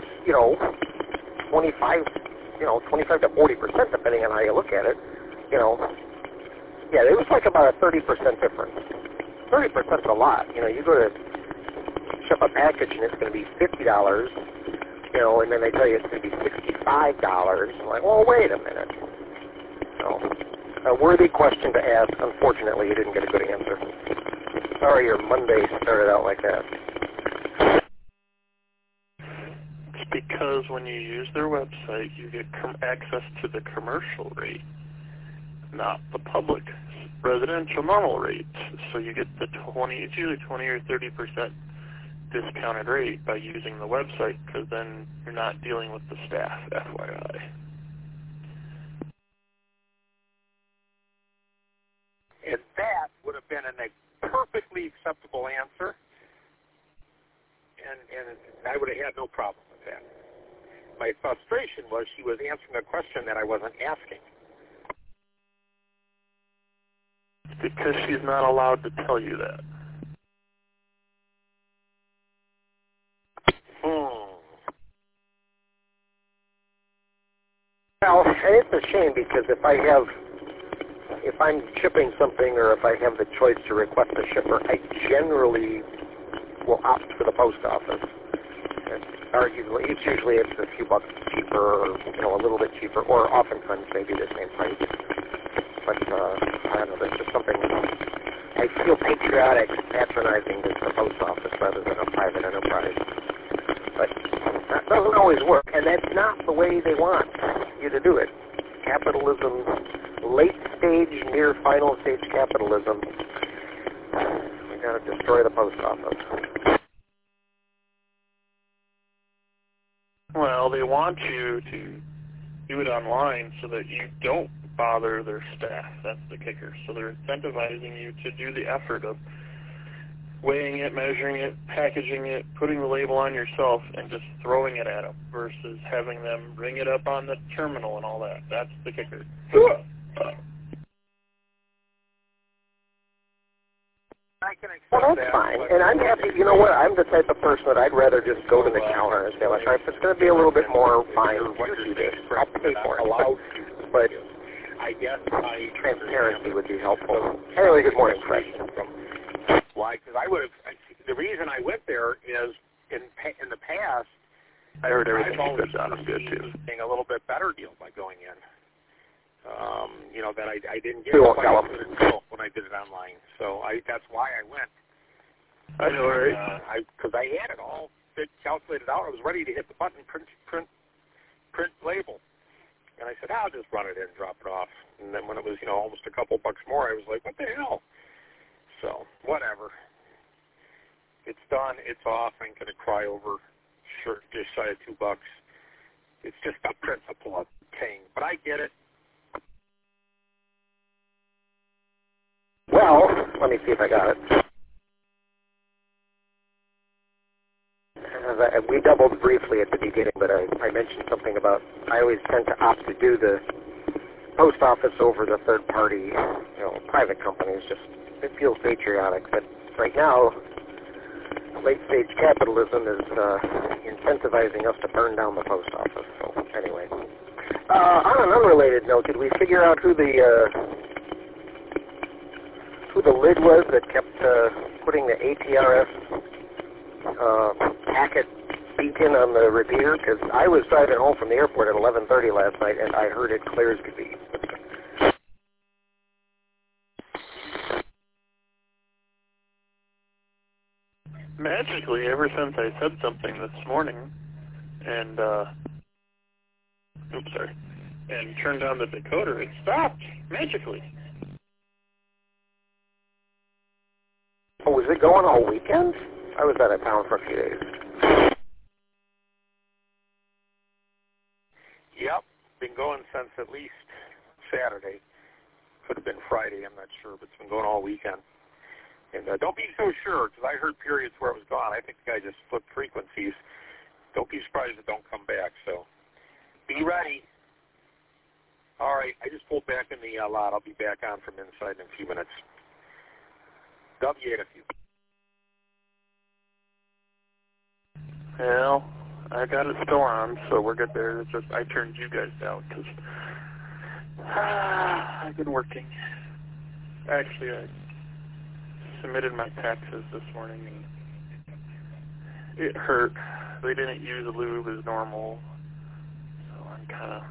25 to 40%, depending on how you look at it. It was like about a 30% difference. 30% is a lot. You go to ship a package and it's going to be $50, and then they tell you it's going to be $65. I'm like, well, wait a minute. A worthy question to ask. Unfortunately, you didn't get a good answer. Sorry your Monday started out like that. It's because when you use their website, you get access to the commercial rate, not the public residential normal rate. So you get the it's usually 20 or 30% discounted rate by using the website, because then you're not dealing with the staff, FYI. And that would have been a perfectly acceptable answer, and I would have had no problem with that. My frustration was she was answering a question that I wasn't asking. Because she's not allowed to tell you that. Well, and it's a shame, because if I'm shipping something, or if I have the choice to request a shipper, I generally will opt for the post office. It's usually a few bucks cheaper, or a little bit cheaper, or oftentimes maybe the same price. But I don't know, there's just something. I feel patriotic patronizing the post office rather than a private enterprise. But that doesn't always work, and that's not the way they want you to do it. Capitalism, late stage, near final stage capitalism. We got to destroy the post office. Well, they want you to do it online so that you don't bother their staff. That's the kicker. So they're incentivizing you to do the effort of weighing it, measuring it, packaging it, putting the label on yourself, and just throwing it at them versus having them ring it up on the terminal and all that. That's the kicker. I I can accept Well, that's fine. And I'm happy. You know what? I'm the type of person that I'd rather just go to the counter and say, well, if it's going to be a little bit more, fine, you do this. I'll pay for it. But I guess transparency would be helpful. Anyway, good morning, Fred. Why? Because I would have. The reason I went there is in the past. I heard everything I've you said, Don. I'm good too. Getting a little bit better deal by going in. You know that I didn't get quite a good deal when I did it online. So that's why I went. I know, right? Because I had it all calculated out. I was ready to hit the button, print label. And I said, I'll just run it in and drop it off. And then when it was, almost a couple bucks more, I was like, what the hell? So, whatever. It's done. It's off. I'm going to cry over just shy of $2. It's just the principle of paying. But I get it. Well, let me see if I got it. We doubled briefly at the beginning, but I mentioned something about I always tend to opt to do the post office over the third party, private companies. Just it feels patriotic. But right now, late stage capitalism is incentivizing us to burn down the post office. So anyway, on an unrelated note, did we figure out who the lid was that kept putting the ATRS packet beacon on the repeater? Because I was driving home from the airport at 11:30 last night, and I heard it clear as could be. Magically, ever since I said something this morning, and and turned on the decoder, it stopped magically. Oh, was it going all weekend? I was out of town for a few days. Yep, been going since at least Saturday. Could have been Friday, I'm not sure, but it's been going all weekend. And don't be so sure, because I heard periods where it was gone. I think the guy just flipped frequencies. Don't be surprised if it don't come back, so be ready. All right, I just pulled back in the lot. I'll be back on from inside in a few minutes. W8 a few. Well, I got it still on, so we're good there. It's just I turned you guys down because I've been working. Actually, I submitted my taxes this morning, and it hurt. They didn't use lube as normal, so I'm kind of,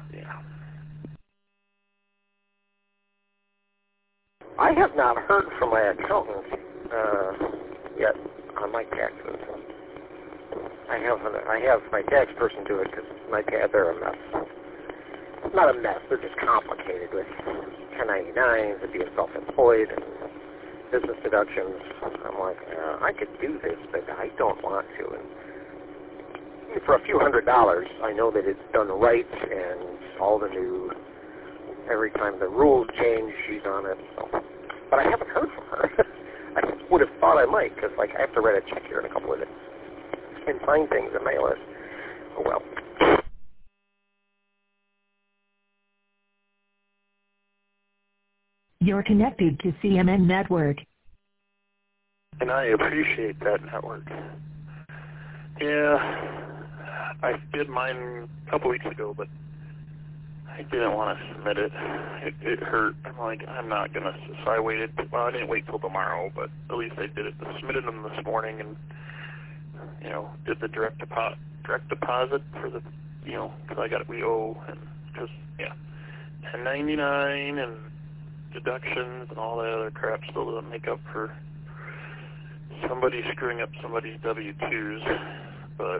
I have not heard from my accountant yet on my taxes. I have my tax person do it because they're a mess. Not a mess, they're just complicated with 1099s and being self-employed and business deductions. I'm like, I could do this, but I don't want to. And for a few $100, I know that it's done right, and all the new, every time the rules change, she's on it. So. But I haven't heard from her. I would have thought I might, because I have to write a check here in a couple of days and find things in my list. Oh, well. You're connected to CMN Network. And I appreciate that network. Yeah, I did mine a couple weeks ago, but I didn't want to submit it. It hurt. I'm like, I'm not going to. So I waited. Well, I didn't wait till tomorrow, but at least I did it. I submitted them this morning and, did the direct deposit for the, because I got, we owe, and because, 1099 and deductions and all that other crap still doesn't make up for somebody screwing up somebody's W-2s, but,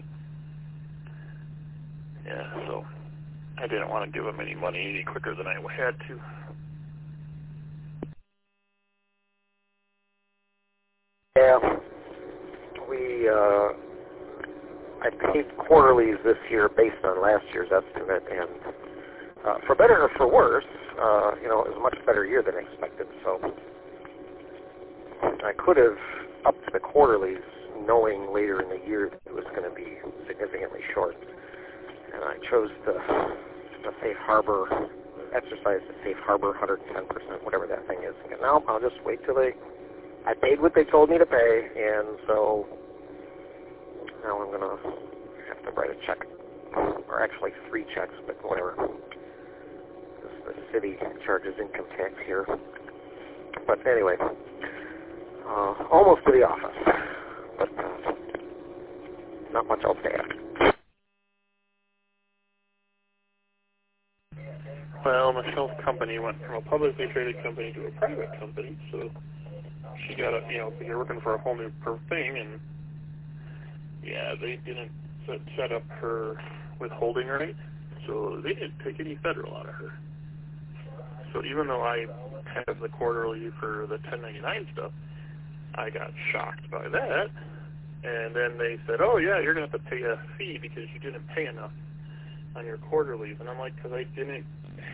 so I didn't want to give them any money any quicker than I had to. Yeah, I paid quarterlies this year based on last year's estimate, and for better or for worse, it was a much better year than expected, so I could have upped the quarterlies knowing later in the year that it was going to be significantly short, and I chose the safe harbor, exercise the safe harbor 110%, whatever that thing is. And now I'll just wait till they I paid what they told me to pay, and so now I'm going to have to write a check. Or actually 3 checks, but whatever. The city charges income tax here. But anyway, almost to the office. But not much else to add. Well, Michelle's company went from a publicly traded company to a private company, so she got you're working for a whole new thing, and yeah, they didn't set up her withholding rate, so they didn't take any federal out of her. So even though I have the quarterly for the 1099 stuff, I got shocked by that, and then they said, oh yeah, you're going to have to pay a fee because you didn't pay enough on your quarterlies, and I'm like, because I didn't.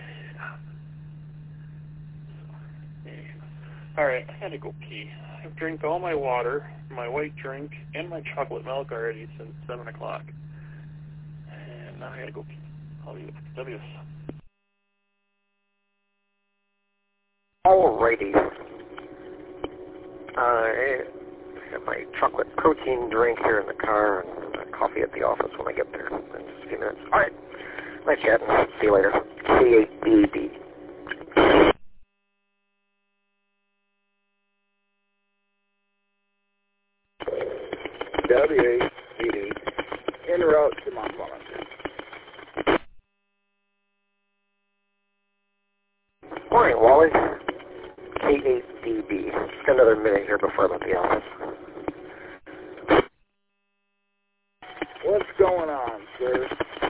Alright, I had to go pee. I've drank all my water, my white drink, and my chocolate milk already since 7 o'clock. And now I gotta go pee. I'll leave it. W's. Alrighty. I have my chocolate protein drink here in the car and coffee at the office when I get there in just a few minutes. Alright. Nice chatting. See you later. C-A-B-B. W-A-C-D. En route to Mont Wellington. Morning, Wally. K8DB. Just got another minute here before I'm at the office. What's going on, sir?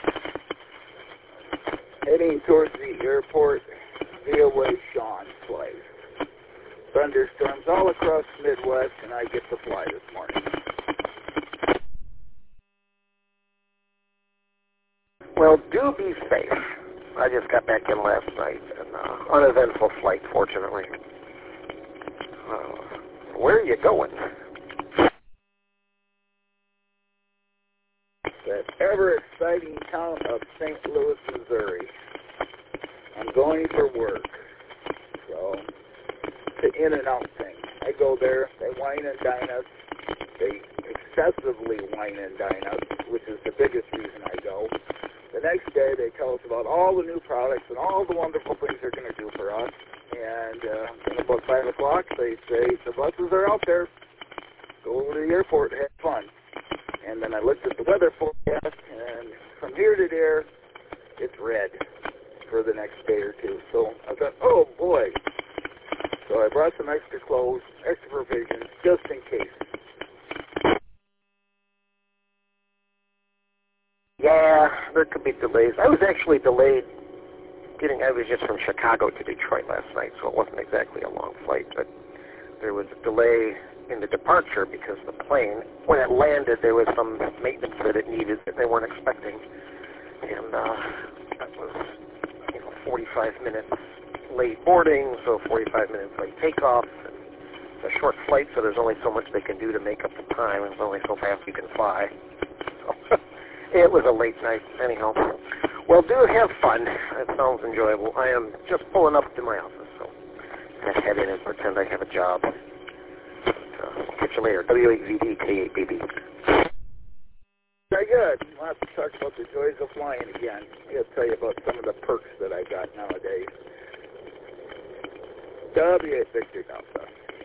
Heading towards the airport via way Sean's place. Thunderstorms all across the Midwest, and I get to fly this morning. Well, do be safe. I just got back in last night. An uneventful flight, fortunately. Where are you going? That ever-exciting town of St. Louis, Missouri. I'm going for work. So, it's an in-and-out thing. I go there, they wine and dine us. They excessively wine and dine us, which is the biggest reason I go. The next day, they tell us about all the new products and all the wonderful things they're going to do for us. And about 5 o'clock, they say, the buses are out there. Go over to the airport and have fun. And then I looked at the weather forecast, and from here to there, it's red for the next day or two. So I thought, oh, boy. So I brought some extra clothes, extra provisions, just in case. Yeah, there could be delays. I was actually delayed I was just from Chicago to Detroit last night, so it wasn't exactly a long flight, but there was a delay in the departure because the plane, when it landed, there was some maintenance that it needed that they weren't expecting. And that was, 45 minutes late boarding, so 45 minutes late takeoff. It's a short flight, so there's only so much they can do to make up the time, and there's only so fast you can fly. So it was a late night, anyhow. Well, do have fun. It sounds enjoyable. I am just pulling up to my office, so I head in and pretend I have a job. Catch you later. W8VD, K8BB. Very good. We'll have to talk about the joys of flying again. I'll tell you about some of the perks that I got nowadays. W8 Victor Delta.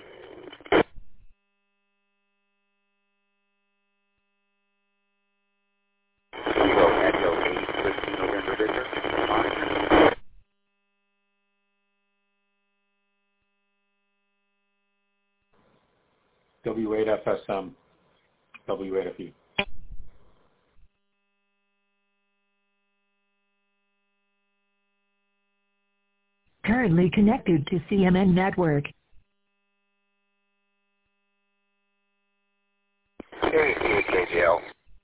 W8FSM, W8FE. Currently connected to CMN Network. KJL.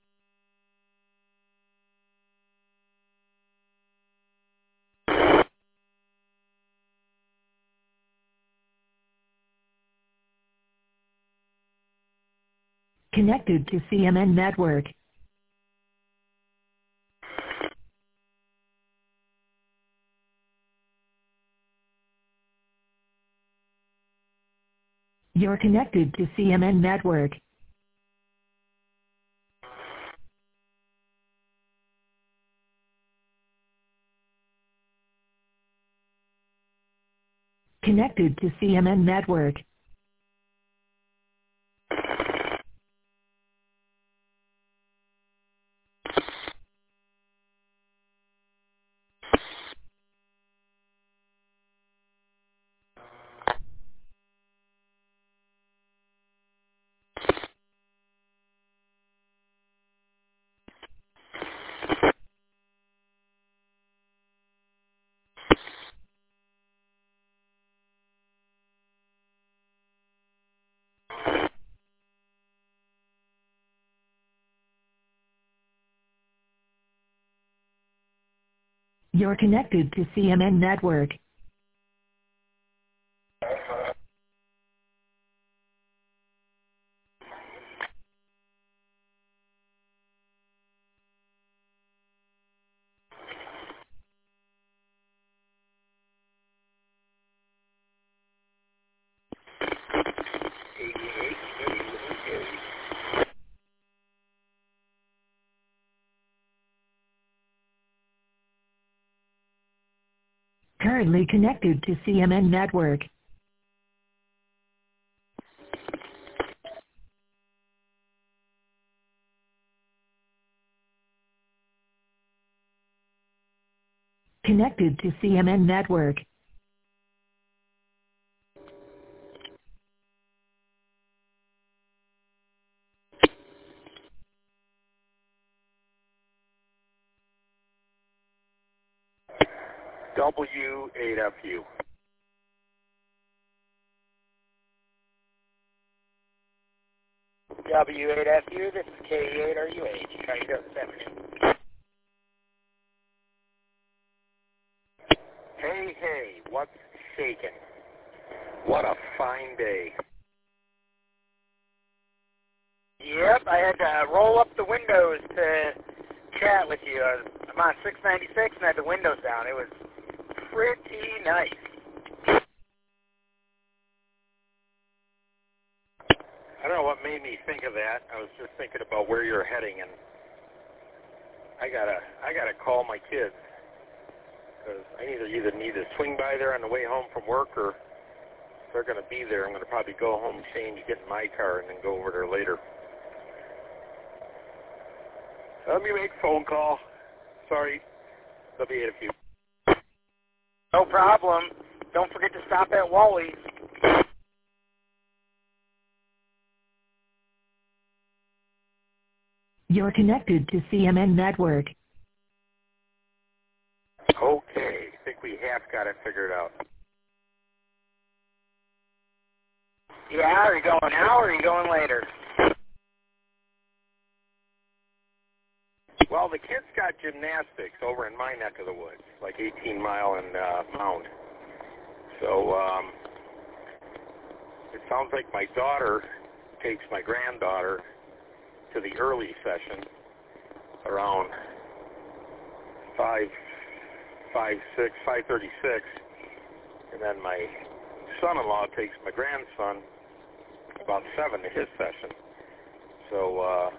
Connected to CMN Network. You're connected to CMN Network. Connected to CMN Network. You're connected to CMN Network. Currently connected to CMN Network. Connected to CMN Network. W8FU. W8FU, this is K8RUH. How you doing this afternoon? Hey, what's shaking? What a fine day. Yep, I had to roll up the windows to chat with you. I'm on 696 and I had the windows down. It was pretty nice. I don't know what made me think of that. I was just thinking about where you're heading, and I gotta call my kids because I either need to swing by there on the way home from work, or if they're going to be there, I'm going to probably go home, change, get in my car, and then go over there later. Let me make a phone call. Sorry, W8FU. No problem. Don't forget to stop at Wally's. You're connected to CMN Network. Okay, I think we have got it figured out. Yeah, are you going now or are you going later? Well, the kids got gymnastics over in my neck of the woods, like 18 Mile and Mound. So it sounds like my daughter takes my granddaughter to the early session around 5:36, and then my son-in-law takes my grandson about 7 to his session. So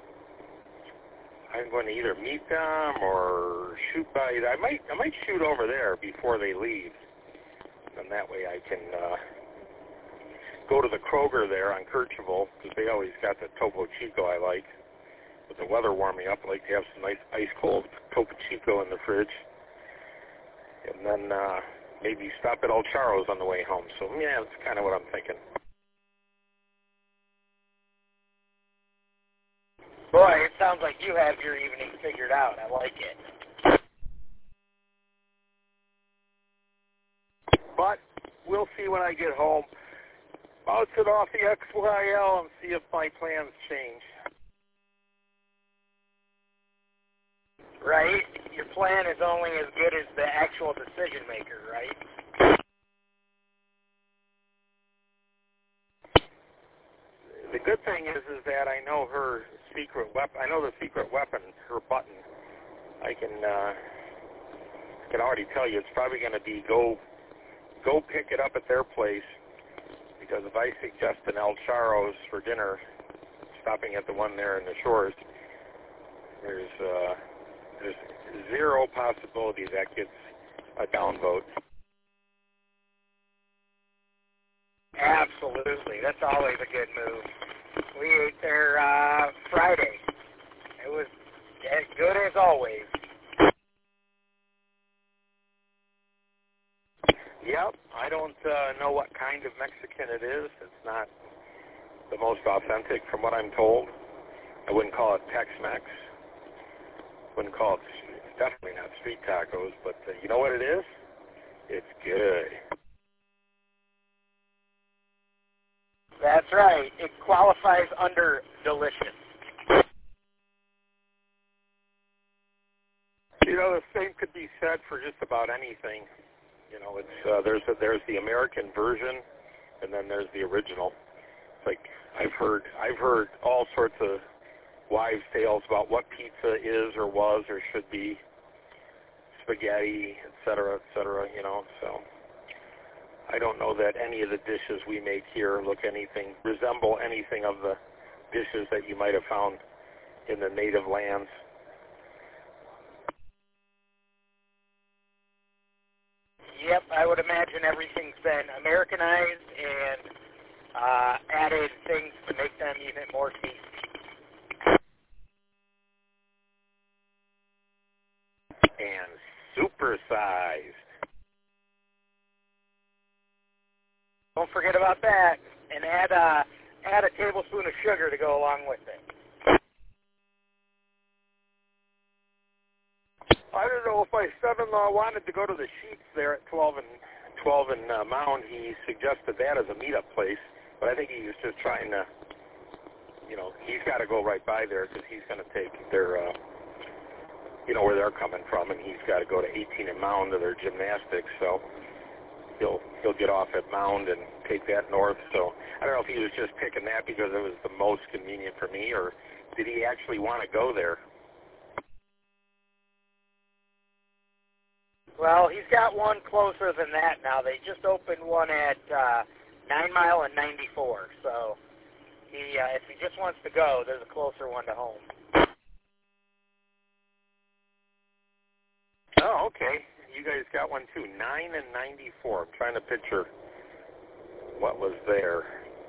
I'm going to either meet them or shoot by. I might shoot over there before they leave, and that way I can go to the Kroger there on Kercheval, because they always got the Topo Chico I like. With the weather warming up, I like to have some nice ice-cold Topo Chico in the fridge. And then maybe stop at El Charro's on the way home. So, yeah, that's kind of what I'm thinking. Boy, it sounds like you have your evening figured out. I like it. But we'll see when I get home. Bounce it off the XYL and see if my plans change. Right? Your plan is only as good as the actual decision maker, right? The good thing is that I know her secret weapon. I know the secret weapon, her button. I can already tell you it's probably going to be go pick it up at their place, because if I suggest an El Charro's for dinner, stopping at the one there in the Shores, there's zero possibility that gets a downvote. Absolutely. That's always a good move. We ate there Friday. It was as good as always. Yep. I don't know what kind of Mexican it is. It's not the most authentic from what I'm told. I wouldn't call it Tex-Mex. Wouldn't call it, it's definitely not street tacos, but you know what it is? It's good. That's right. It qualifies under delicious. You know, the same could be said for just about anything. You know, it's there's the American version, and then there's the original. It's like I've heard all sorts of wives' tales about what pizza is or was or should be, spaghetti, et cetera, you know, so I don't know that any of the dishes we make here resemble anything of the dishes that you might have found in the native lands. Yep, I would imagine everything's been Americanized and added things to make them even more tasty. And supersized. Don't forget about that, and add a tablespoon of sugar to go along with it. I don't know if my son-in-law wanted to go to the Sheets there at 12 and Mound. He suggested that as a meetup place, but I think he was just trying to, you know, he's got to go right by there because he's going to take their, you know, where they're coming from, and he's got to go to 18 and Mound to their gymnastics, so he'll get off at Mound and take that north. So I don't know if he was just picking that because it was the most convenient for me, or did he actually want to go there? Well, he's got one closer than that now. They just opened one at 9 Mile and 94. So if he just wants to go, there's a closer one to home. Oh, okay. You guys got one too. 9 and 94. I'm trying to picture what was there.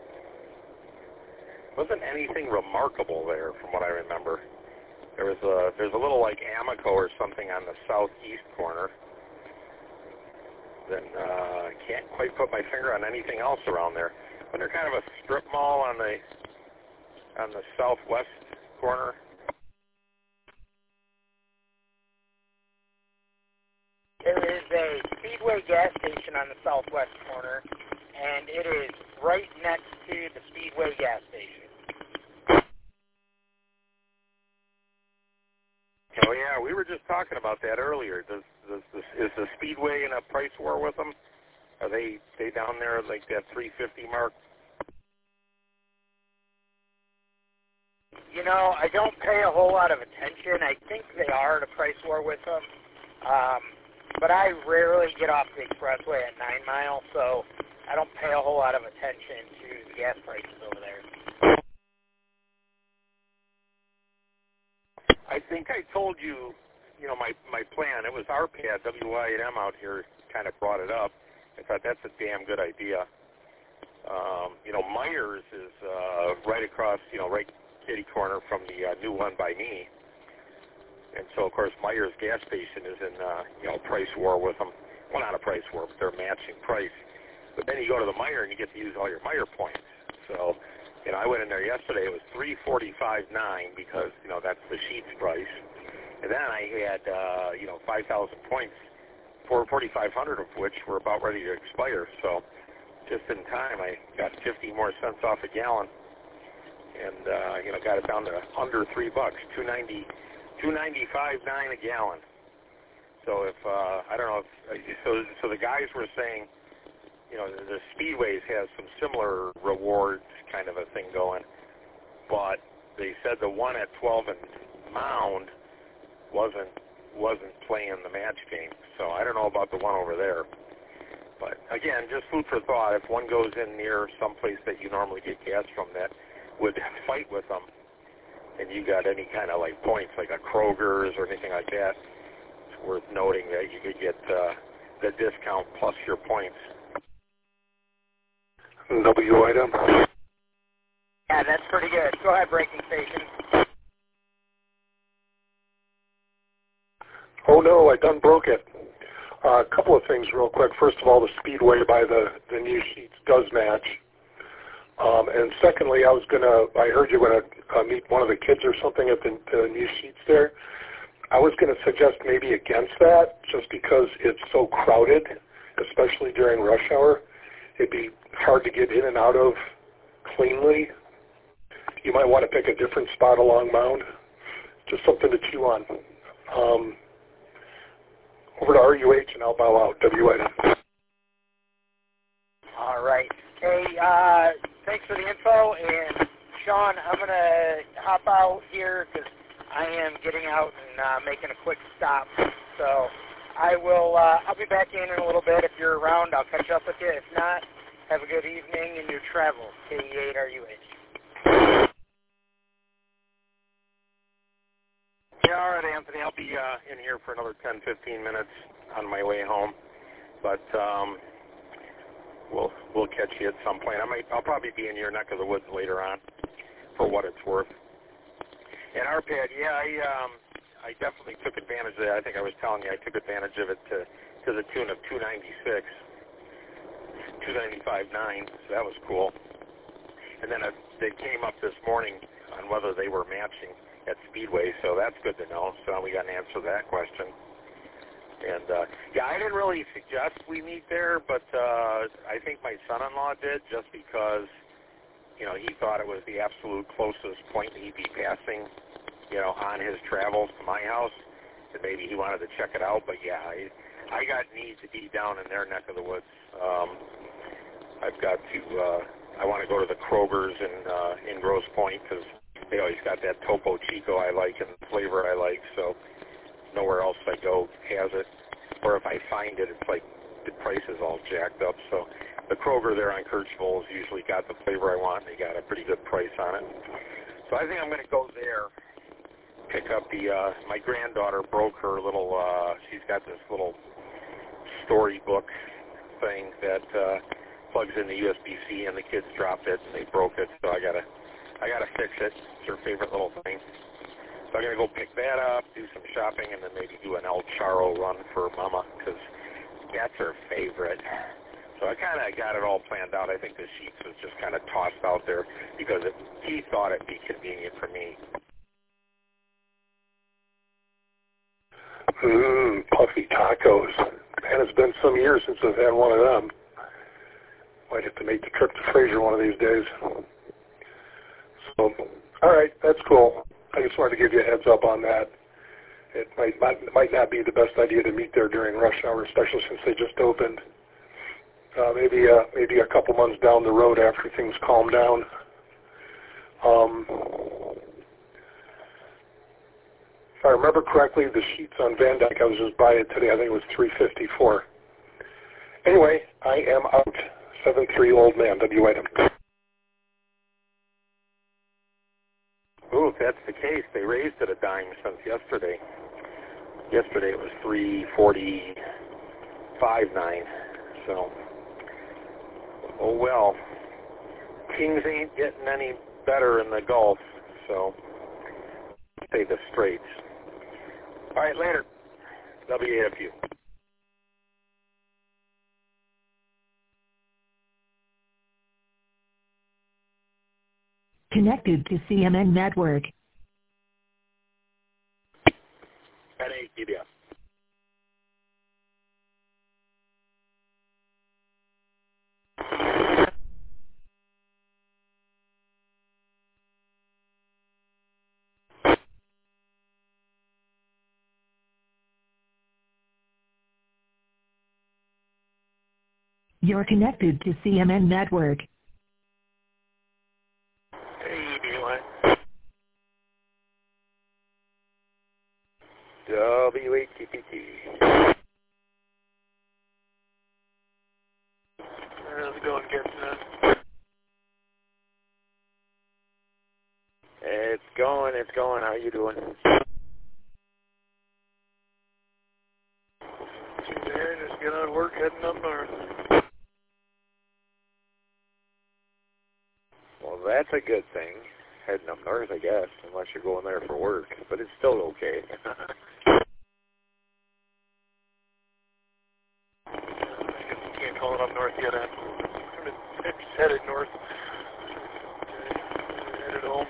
Wasn't anything remarkable there from what I remember. There's a little like Amico or something on the southeast corner. Then I can't quite put my finger on anything else around there. But they're kind of a strip mall on the southwest corner. There is a Speedway gas station on the southwest corner, and it is right next to the Speedway gas station. Oh yeah, we were just talking about that earlier. Is the Speedway in a price war with them? Are they down there like that 350 mark? You know, I don't pay a whole lot of attention. I think they are at a price war with them. But I rarely get off the expressway at 9 Mile, so I don't pay a whole lot of attention to the gas prices over there. I think I told you, you know, my plan. It was RPAD, WYM out here kind of brought it up. I thought that's a damn good idea. You know, Myers is right across, you know, right kitty corner from the new one by me. And so, of course, Myers gas station is in, you know, price war with them. Well, not a price war, but they're matching price. But then you go to the Meijer and you get to use all your Meijer points. So, you know, I went in there yesterday. It was $345.9 because, you know, that's the Sheets price. And then I had, you know, 5,000 points, 4,500 of which were about ready to expire. So, just in time, I got 50 more cents off a gallon, and you know, got it down to under $3, $2.95.9 a gallon. So if I don't know, if, so the guys were saying, you know, the Speedways has some similar rewards kind of a thing going, but they said the one at 12 and Mound wasn't playing the match game. So I don't know about the one over there. But again, just food for thought. If one goes in near some place that you normally get gas from that would fight with them, and you got any kind of like points, like a Kroger's or anything like that, it's worth noting that you could get the discount plus your points. W item. Yeah, that's pretty good. Go ahead, braking station. Oh no, I done broke it. A couple of things real quick. First of all, the speedway by the new sheets does match. And secondly, I heard you were going to meet one of the kids or something at the new sheets there. I was going to suggest maybe against that, just because it's so crowded, especially during rush hour. It'd be hard to get in and out of cleanly. You might want to pick a different spot along Mound. Just something to chew on. Over to RUH and I'll bow out. WID. All right. Hey, thanks for the info. And Sean, I'm going to hop out here because I am getting out and making a quick stop. So I'll be back in a little bit. If you're around, I'll catch up with you. If not, have a good evening in your travels. KE8 RUH. Yeah, all right, Anthony. I'll be in here for another 10, 15 minutes on my way home. But we'll catch you at some point. I'll probably be in your neck of the woods later on, for what it's worth. And RPAD, yeah, I definitely took advantage of that. I think I was telling you I took advantage of it to the tune of 296, 295.9. So that was cool. And then they came up this morning on whether they were matching at Speedway, so that's good to know. So now we got an answer to that question. And yeah, I didn't really suggest we meet there, but I think my son-in-law did, just because, you know, he thought it was the absolute closest point he'd be passing, you know, on his travels to my house, and maybe he wanted to check it out. But yeah, I got need to be down in their neck of the woods. I've got to. I want to go to the Kroger's in Grosse Pointe, because they always got that Topo Chico I like and the flavor I like. So nowhere else I go has it. Or if I find it, it's like the price is all jacked up. So the Kroger there on Kirchville has usually got the flavor I want, and they got a pretty good price on it. So I think I'm going to go there, pick up the, my granddaughter broke her little, she's got this little storybook thing that plugs in the USB-C, and the kids dropped it and they broke it, so I gotta fix it. It's her favorite little thing. So I'm going to go pick that up, do some shopping, and then maybe do an El Charro run for Mama, because that's her favorite. So I kind of got it all planned out. I think the sheets was just kind of tossed out there because he thought it'd be convenient for me. Puffy tacos. Man, it's been some years since I've had one of them. Might have to make the trip to Fraser one of these days. So, all right, that's cool. I just wanted to give you a heads up on that. It might not be the best idea to meet there during rush hour, especially since they just opened. Maybe a couple months down the road after things calm down. If I remember correctly, the sheets on Van Dyke, I was just buying it today. I think it was $354. Anyway, I am out. 7-3 old man. W-item. Ooh, if that's the case, they raised it a dime since yesterday. Yesterday it was $345.9. So, oh well. Kings ain't getting any better in the Gulf, so stay the straights. All right, later. WAFU. Connected to CMN Network. NACBS. You're connected to CMN Network. WATPT. getting It's going. How you doing? Just get out of work, heading up north. Well, that's a good thing. Heading up north, I guess, unless you're going there for work. But it's still okay. I guess you can't call it up north yet. I'm headed north. Headed home.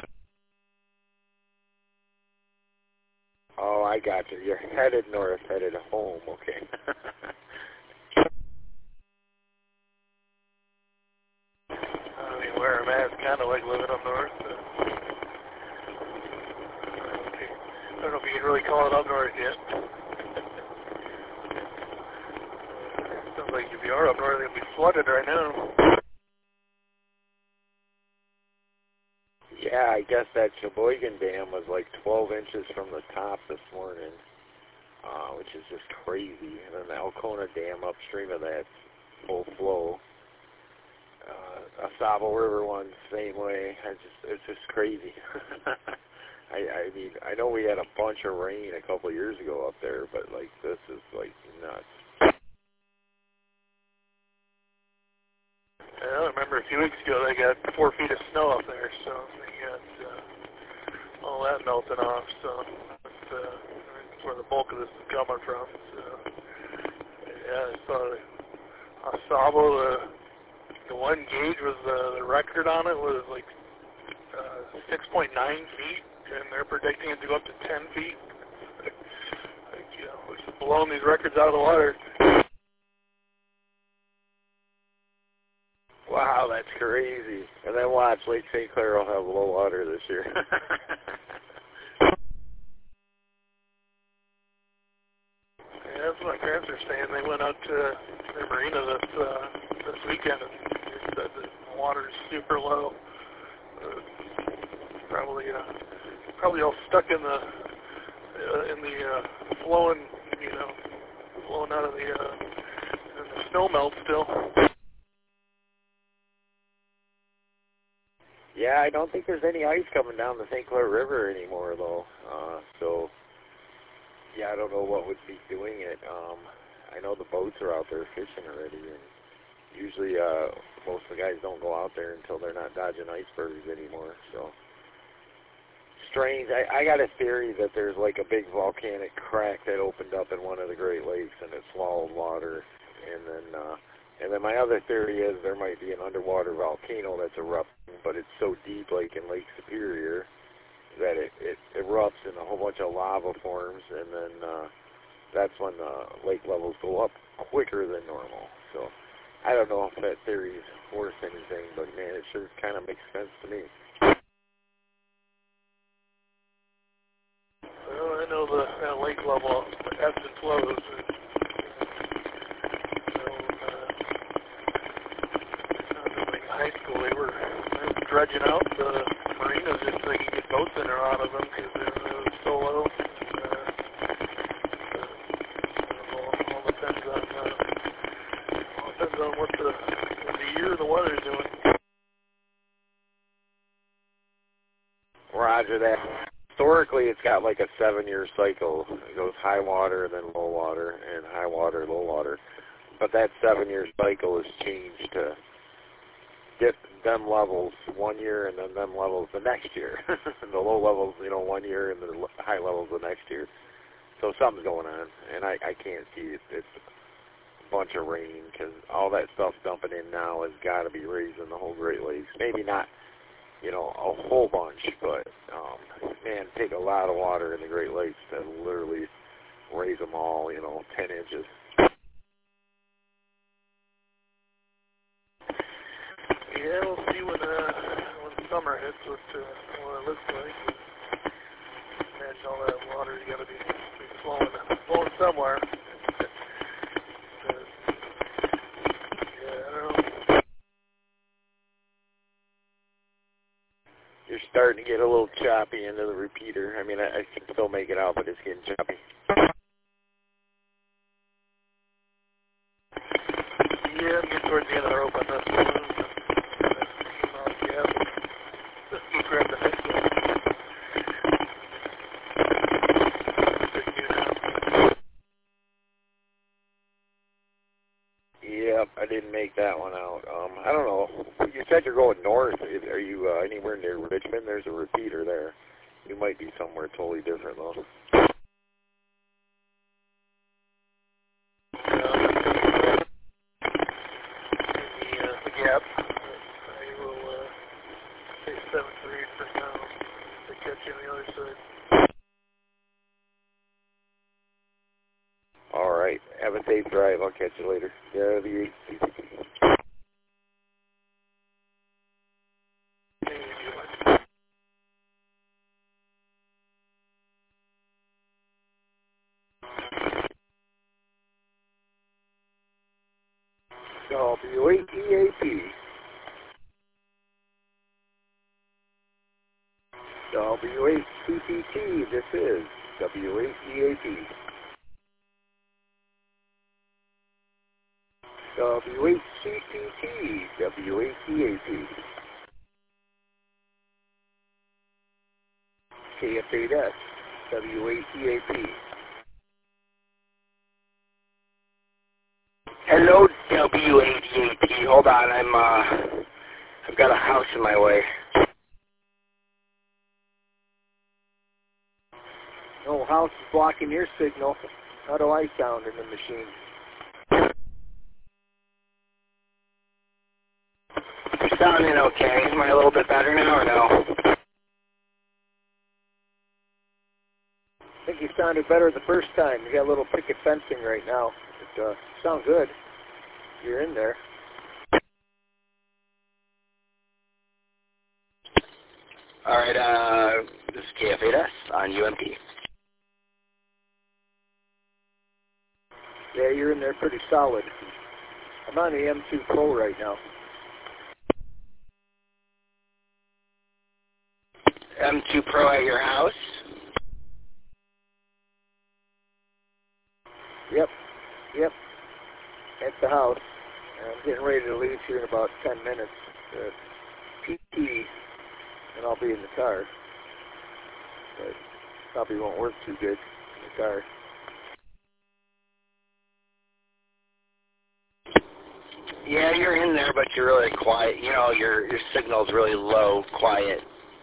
Oh, I got you. You're headed north, headed home. Okay. I mean, where I'm at is kind of like living up north. I don't know if you can really call it up north yet. Sounds like if you are up north, it'll be flooded right now. Yeah, I guess that Sheboygan Dam was like 12 inches from the top this morning, which is just crazy. And then the Alcona Dam upstream of that, full flow. Asabo River one, same way. It's just crazy. I mean, I know we had a bunch of rain a couple of years ago up there, but like this is like nuts. I remember a few weeks ago they got 4 feet of snow up there, so they got all that melting off. So that's where the bulk of this is coming from. So yeah, I saw Asabo, the one gauge was the record on it was like 6.9 feet, and they're predicting it to go up to 10 feet. Like, you know, we're just blowing these records out of the water. Wow, that's crazy. And then watch, Lake St. Clair will have low water this year. Yeah, that's what my parents are saying. They went out to their marina this weekend, and they said the water's super low. Probably all stuck in the flowing, flowing out of the snow melt still. Yeah, I don't think there's any ice coming down the St. Clair River anymore, though. So, yeah, I don't know what would be doing it. I know the boats are out there fishing already, and usually most of the guys don't go out there until they're not dodging icebergs anymore. So, strange. I got a theory that there's like a big volcanic crack that opened up in one of the Great Lakes, and it swallowed water, and then my other theory is there might be an underwater volcano that's erupting, but it's so deep, like in Lake Superior, that it erupts and a whole bunch of lava forms, and then that's when the lake levels go up quicker than normal. So I don't know if that theory is worth anything, but man, it sure kind of makes sense to me. Well, I know that lake level ebbs and flows. High school, they were dredging out the marinas just so they could get boats in or out of them because it was so low. All depends on what the year the weather's doing. Roger that. Historically, it's got like a 7-year cycle. It goes high water, then low water, and high water, low water. But that 7-year cycle has changed to get them levels 1 year and then them levels the next year. The low levels, 1 year, and the high levels the next year. So something's going on, and I can't see it. It's a bunch of rain because all that stuff's dumping in now has got to be raising the whole Great Lakes. Maybe not, a whole bunch, but, man, take a lot of water in the Great Lakes to literally raise them all, 10 inches. Yeah, we'll see when summer hits what it looks like. Imagine all that water's got to be flowing somewhere. Yeah, I don't know. You're starting to get a little choppy into the repeater. I mean, I can still make it out, but it's getting choppy. Yeah, I'm getting towards the end of our open this one. Just grab the next one. Yep, I didn't make that one out. I don't know. You said you're going north. Are you anywhere near Richmond? There's a repeater there. You might be somewhere totally different, though. The gap. I will say 7-3 for now to catch you on the other side. All right. Have a safe drive. I'll catch you later. Yeah, the W8EAP. W8CPT, this is W8EAP. W8CPT, W8EAP. KF8S, W8EAP. Hello, W8EAP. Hold on, I've got a house in my way. No house is blocking your signal. How do I sound in the machine? You're sounding okay. Am I a little bit better now or no? I think you sounded better the first time. You got a little picket fencing right now. It sounds good. You're in there. All right, this is KF8S on UMP. Yeah, you're in there pretty solid. I'm on the M2 Pro right now. M2 Pro at your house? Yep. At the house. I'm getting ready to leave here in about 10 minutes. PT, and I'll be in the car. But probably won't work too good in the car. Yeah, you're in there, but you're really quiet. You know, your signal's really low, quiet.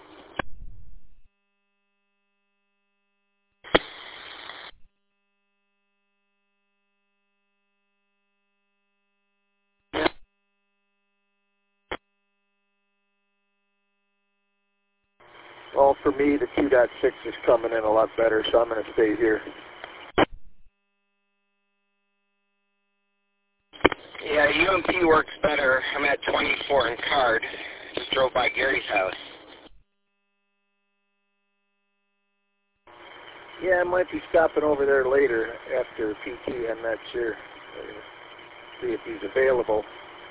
Well, for me, the 2.6 is coming in a lot better, so I'm going to stay here. Yeah, UMP works better. I'm at 24 in Card. Just drove by Gary's house. Yeah, I might be stopping over there later after PT. I'm not sure. See if he's available.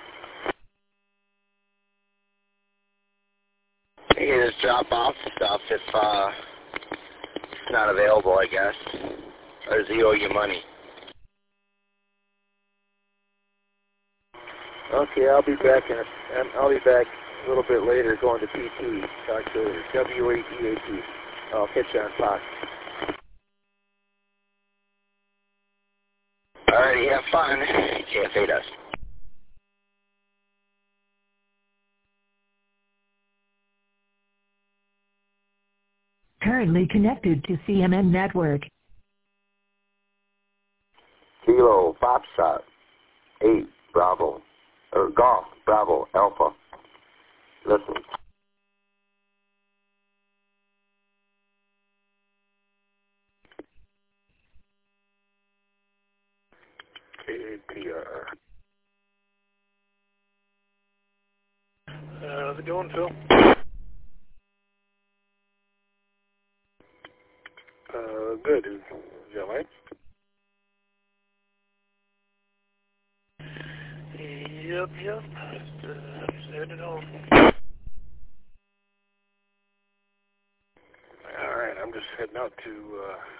You can just drop off stuff if it's not available, I guess. Or does he owe you money? Okay, I'll be back a little bit later going to PT. Talk to W8EAP. I'll catch you on Fox. Alrighty, have fun. KF8S. Currently connected to CMN Network. Kilo Foxtrot 8 Bravo or Golf Bravo Alpha. Listen. KAPR. How's it going, Phil? Good. Is that right? Yep. Just headed home. All right, I'm just heading out to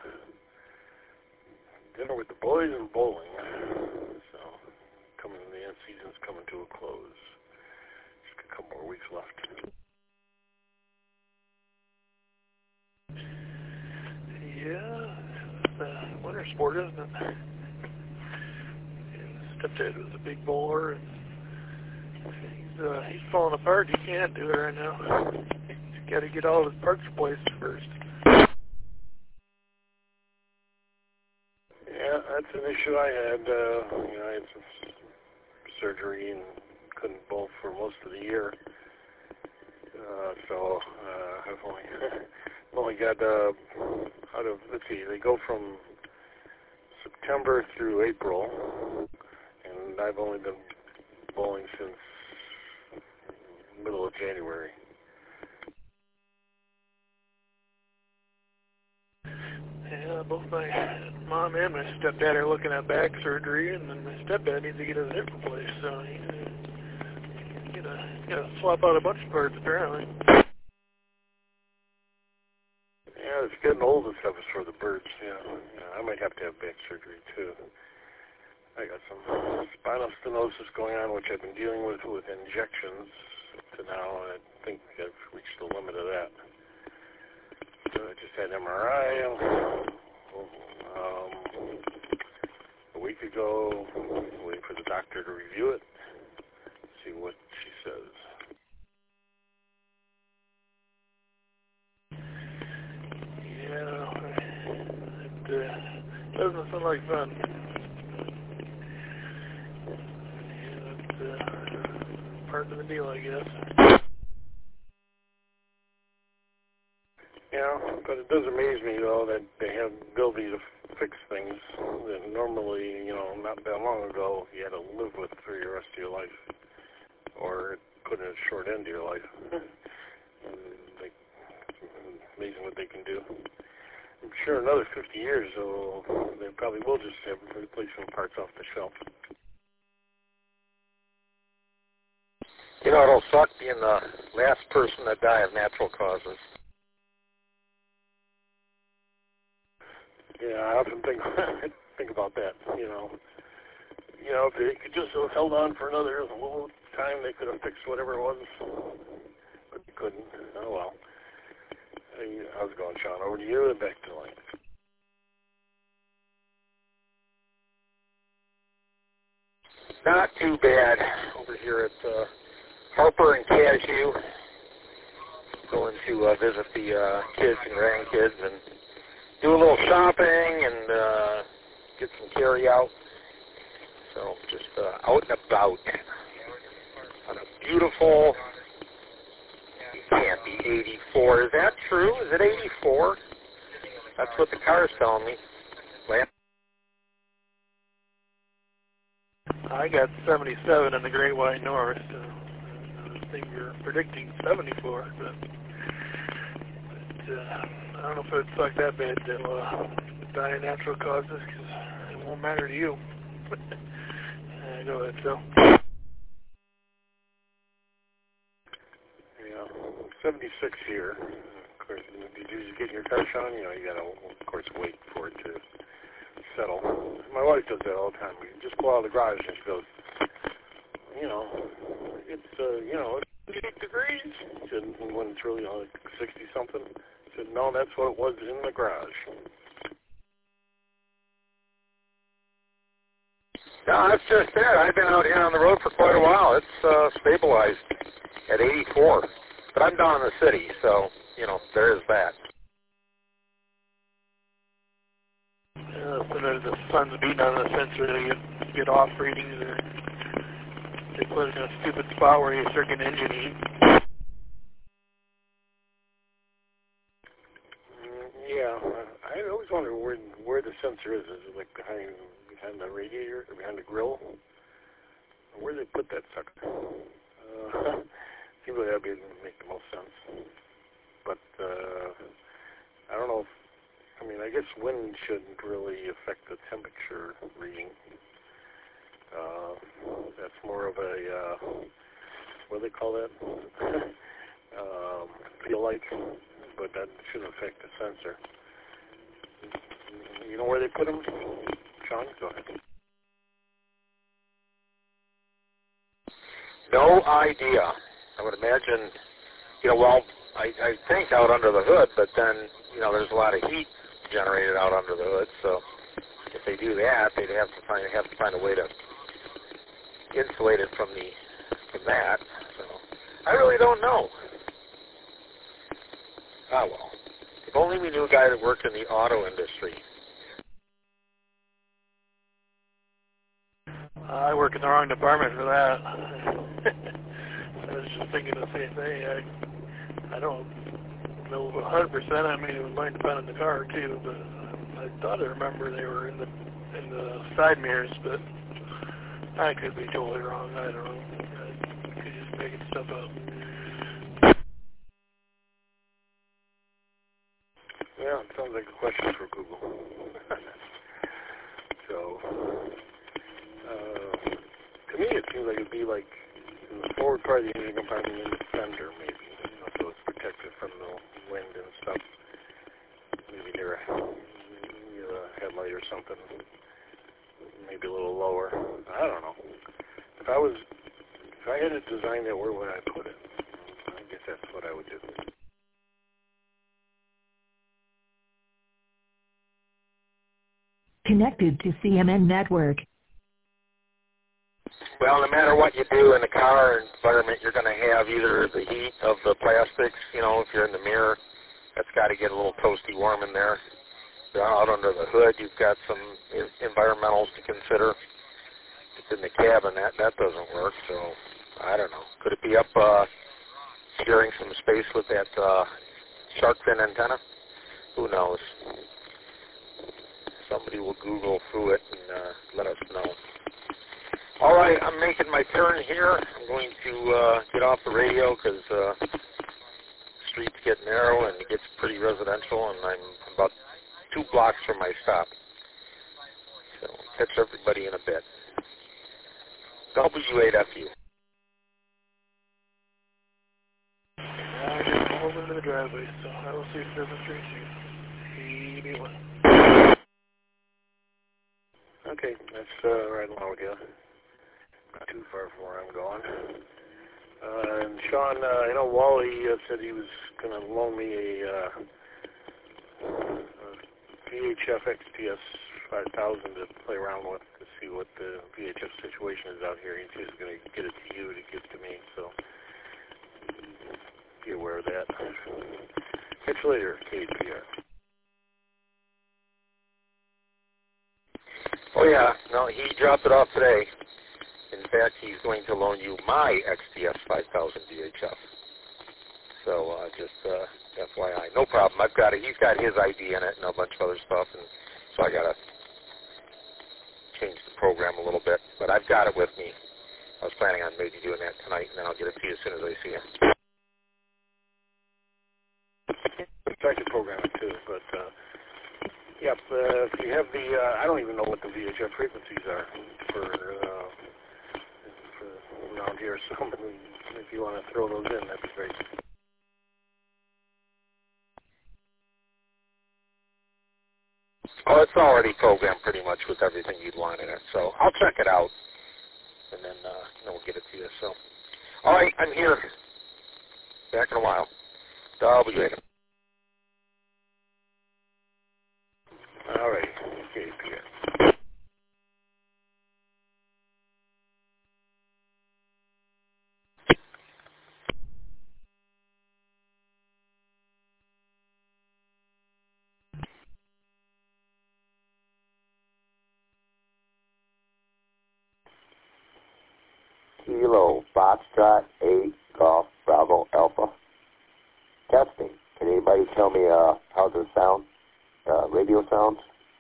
dinner with the boys and bowling. So, coming to the that season's coming to a close. Just a couple more weeks left. Yeah, it's a winter sport, isn't it? Stepdad was a big bowler, and he's falling apart. He can't do it right now. He's got to get all of his parts replaced first. Yeah, that's an issue I had. I had some surgery and couldn't bowl for most of the year. So I've only got let's see, they go from September through April, and I've only been bowling since middle of January. Yeah, both my mom and my stepdad are looking at back surgery, and then my stepdad needs to get his hip replaced, so he's gonna swap out a bunch of parts apparently. Yeah, it's getting old and stuff is for the birds. Yeah, I might have to have back surgery too. I got some spinal stenosis going on, which I've been dealing with injections to now, and I think I've reached the limit of that. So I just had an MRI a week ago, waiting for the doctor to review it, see what she says. Yeah, it doesn't sound like fun. Yeah, that's part of the deal, I guess. Yeah, but it does amaze me, though, that they have the ability to fix things that normally, not that long ago, you had to live with for the rest of your life, or it put a short end to your life. Amazing what they can do. I'm sure another 50 years, so they probably will just have replacement parts off the shelf. It'll suck being the last person to die of natural causes. Yeah, I often think about that. If they could just have held on for another little time, they could have fixed whatever it was, but they couldn't. Oh well. How's it going, Sean? Over to you and back to the line. Not too bad over here at Harper and Cashew. Going to visit the kids and grandkids and do a little shopping and get some carry out. So just out and about on a beautiful, can't be 84. Is that true? Is it 84? That's what the car's telling me. I got 77 in the Great White North. I think you're predicting 74, but I don't know if it suck that bad to die of natural causes, because it won't matter to you. Go ahead, Phil. Yeah, 76 here. Of course, did you just get in your car, Sean? You got to, of course, wait for it to settle. My wife does that all the time. We just pull out of the garage and she goes, it's 58 degrees. She said, when it's really like 60-something. I said, no, that's what it was in the garage. No, that's just it. I've been out here on the road for quite a while. It's stabilized at 84. But I'm down in the city, so, there is that. Sometimes the sun's beating on the sensor, they get off readings, or they put it in a stupid spot where you start getting engine heat. Yeah, I always wonder where the sensor is. Is it like behind the radiator or behind the grill? Where do they put that sucker? Seems like that would make the most sense. But I don't know. I guess wind shouldn't really affect the temperature reading. That's more of a what do they call that? Feel like, but that shouldn't affect the sensor. You know where they put them, Sean? Go ahead. No idea. I would imagine, well, I think out under the hood, but then, there's a lot of heat generated out under the hood, so if they do that, they'd have to find a way to insulate it from that. So I really don't know. Ah, well. If only we knew a guy that worked in the auto industry. I work in the wrong department for that. I was just thinking the same thing. I don't know 100%. I mean, it might depend on the car too, but I thought I remember they were in the side mirrors, but I could be totally wrong. I don't know. I could just making stuff up. Yeah, it sounds like a question for Google. So, to me, it seems like it'd be like in the forward part of the engine compartment in the fender, maybe, so it's protected from the wind and stuff. Maybe near a headlight or something. Maybe a little lower. I don't know. If I had to design it, where would I put it? I guess that's what I would do. Connected to CMN Network. Well, no matter what you do in the car environment, you're going to have either the heat of the plastics, if you're in the mirror, that's got to get a little toasty warm in there. Out under the hood, you've got some environmentals to consider. If it's in the cabin, that doesn't work, so I don't know. Could it be up sharing some space with that shark fin antenna? Who knows? Somebody will Google through it and let us know. All right, I'm making my turn here. I'm going to get off the radio because the streets get narrow and it gets pretty residential, and I'm about 2 blocks from my stop. So catch everybody in a bit. W8FU. I just pulled into the driveway, so I will see if there's a street shoot. CB1. Okay, that's right along with you. Not too far from where I'm going. And Sean, I know Wally said he was going to loan me a VHF XTS 5000 to play around with to see what the VHF situation is out here. He's just going to get it to you to give to me, so be aware of that. Catch you later, KPR. Oh, yeah. No, he dropped it off today. In fact, he's going to loan you my XTS 5000 VHF. So just FYI. No problem. I've got it. He's got his ID in it and a bunch of other stuff, and so I got to change the program a little bit. But I've got it with me. I was planning on maybe doing that tonight, and then I'll get it to you as soon as I see it. I could program it too, but yep. If you have the, I don't even know what the VHF frequencies are for around here. So if you want to throw those in, that'd be great. Oh, it's already programmed pretty much with everything you'd want in it. So I'll check it out, and then we'll get it to you. So, all right, I'm here. Back in a while. W8. All right. Okay, Pierre. Kilo Foxtrot 8 Golf Bravo Alpha. Testing. Can anybody tell me how the sound, radio sounds?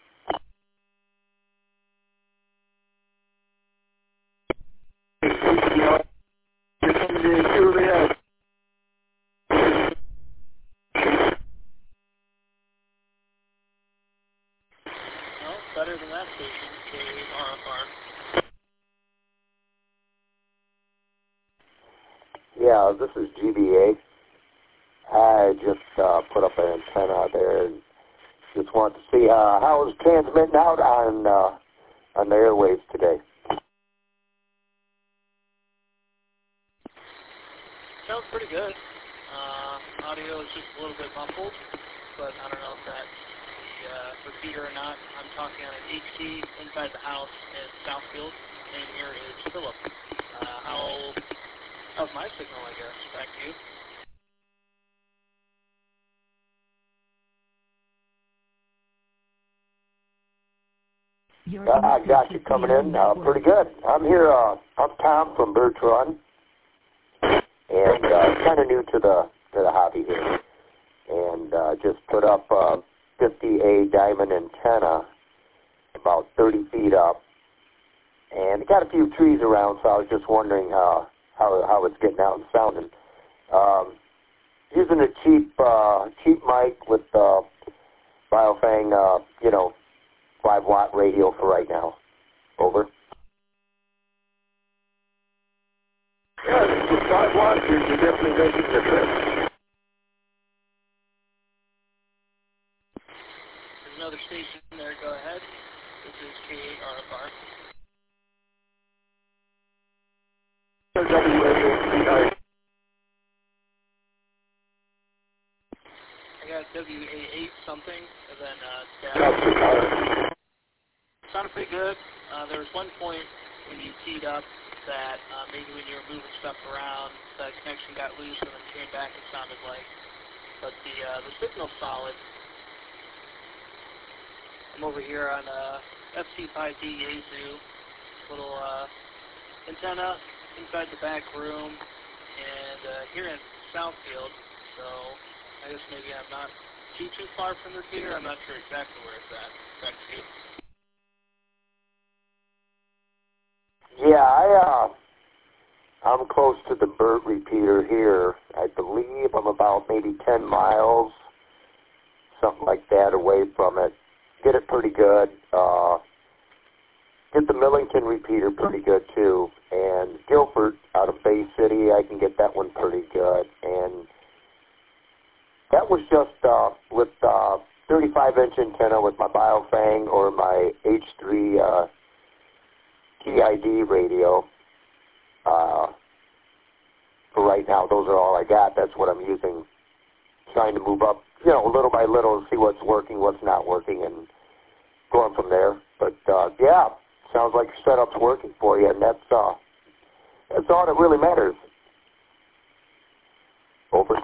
Better than that station, the RFR. Yeah, this is GBA. I just put up an antenna out there and just wanted to see how it's transmitting out on the airwaves today. pretty good. Audio is just a little bit muffled, but I don't know if that's the repeater or not. I'm talking on an HT inside the house in Southfield. Name here is Philip. How's my signal, I guess? Back to you. I got you coming in pretty good. I'm here. I'm Tom from Birch Run, and kind of new to the hobby here, and just put up a 50A diamond antenna about 30 feet up, and it got a few trees around, so I was just wondering how it's getting out and sounding. Using a cheap mic with Biofang, 5-watt radio for right now. Over. Yeah, with 5 watts, you're definitely making a difference. There's another station there. Go ahead. This is K8RFR. I got WA8 something, and then sounded pretty good. There was one point when you teed up that maybe when you were moving stuff around, the connection got loose and then came back, it sounded like. But the signal's solid. I'm over here on FC5D Yaesu, little antenna inside the back room, and here in Southfield, so I guess maybe I'm not too far from the repeater. I'm not sure exactly where it's at. Back to you. Yeah, I'm close to the Burt repeater here. I believe I'm about maybe 10 miles, something like that, away from it. Get it pretty good. Get the Millington repeater pretty good too. And Guilford out of Bay City, I can get that one pretty good. And that was just with 35-inch antenna with my Biofang or my H3 TID radio. For right now, those are all I got. That's what I'm using. Trying to move up, little by little and see what's working, what's not working, and going from there. But, yeah, sounds like your setup's working for you, and that's all that really matters. Over.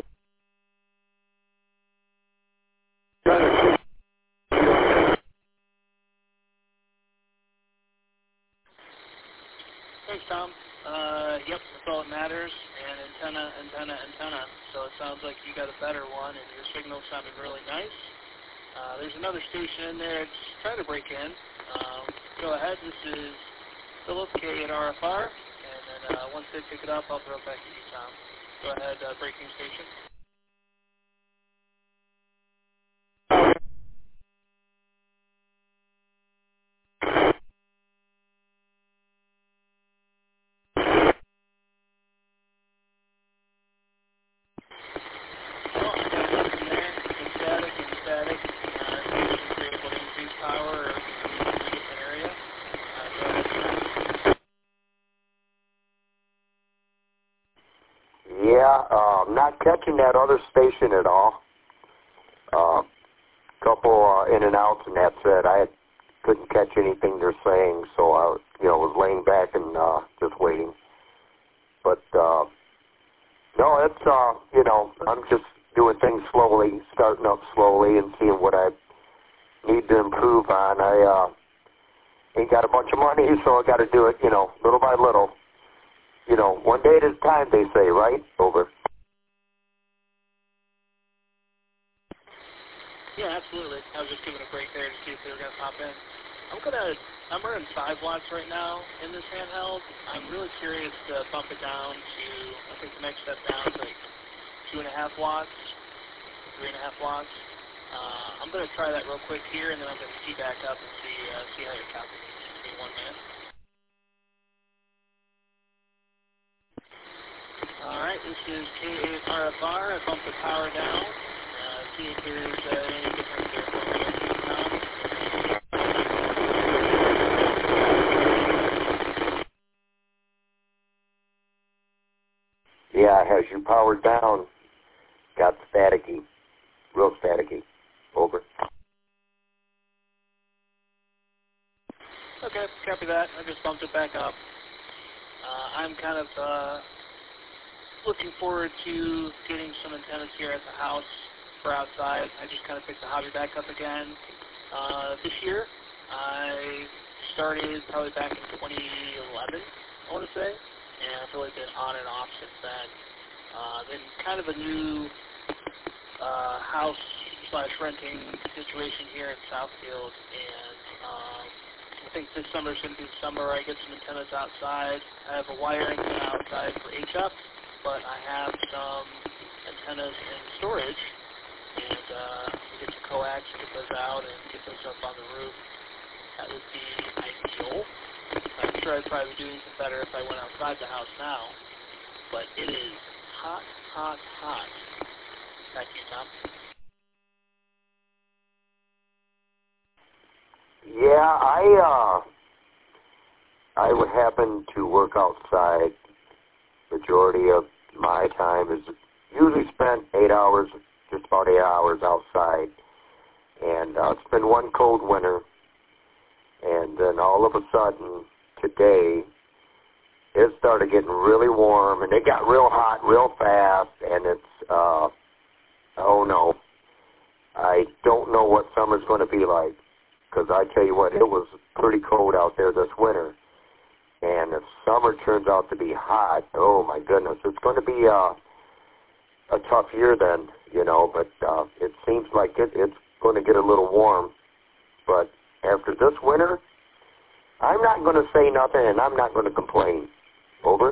Thanks, Tom. Yep, that's all that matters. And antenna. So it sounds like you got a better one, and your signal sounded really nice. There's another station in there. It's trying to break in. Go ahead. This is Philip K8RFR, and then once they pick it up, I'll throw it back to you, Tom. Go ahead, breaking station. Not catching that other station at all. Couple in and outs, and that's it. I couldn't catch anything they're saying, so I, was laying back and just waiting. But no, it's I'm just doing things slowly, starting up slowly, and seeing what I need to improve on. I ain't got a bunch of money, so I got to do it, little by little. One day at a time, they say, right? Over. Yeah, absolutely. I was just giving a break there to see if they were going to pop in. I'm running 5 watts right now in this handheld. I'm really curious to bump it down to, I think the next step down is like 2.5 watts, 3.5 watts. I'm going to try that real quick here, and then I'm going to tee back up and see how your copy is. Give me 1 minute. All right, this is K8RFR. I bumped the power down. See if there's any difference there for me. Yeah, I as you powered down, got staticky, real staticky. Over. Okay, copy that. I just bumped it back up. I'm kind of looking forward to getting some antennas here at the house for outside. I just kind of picked the hobby back up again this year. I started probably back in 2011, I want to say, and I've really been on and off since then. Been kind of a new house/renting situation here in Southfield, and I think this summer is going to be the summer I get some antennas outside. I have a wire antenna outside for HF, but I have some antennas in storage, and we get to coax and get those out and get those up on the roof. That would be ideal. I'm sure I'd probably be doing some better if I went outside the house now, but it is hot, hot, hot. Back to you, Tom. Yeah, I would happen to work outside. Majority of my time is usually spent 8 hours, just about 8 hours outside. And it's been one cold winter, and then all of a sudden today it started getting really warm, and it got real hot real fast, and it's oh no, I don't know what summer's going to be like, because I tell you what, it was pretty cold out there this winter, and if summer turns out to be hot, oh my goodness, it's going to be a tough year then, you know, but it seems like it's going to get a little warm. But after this winter, I'm not going to say nothing, and I'm not going to complain. Over.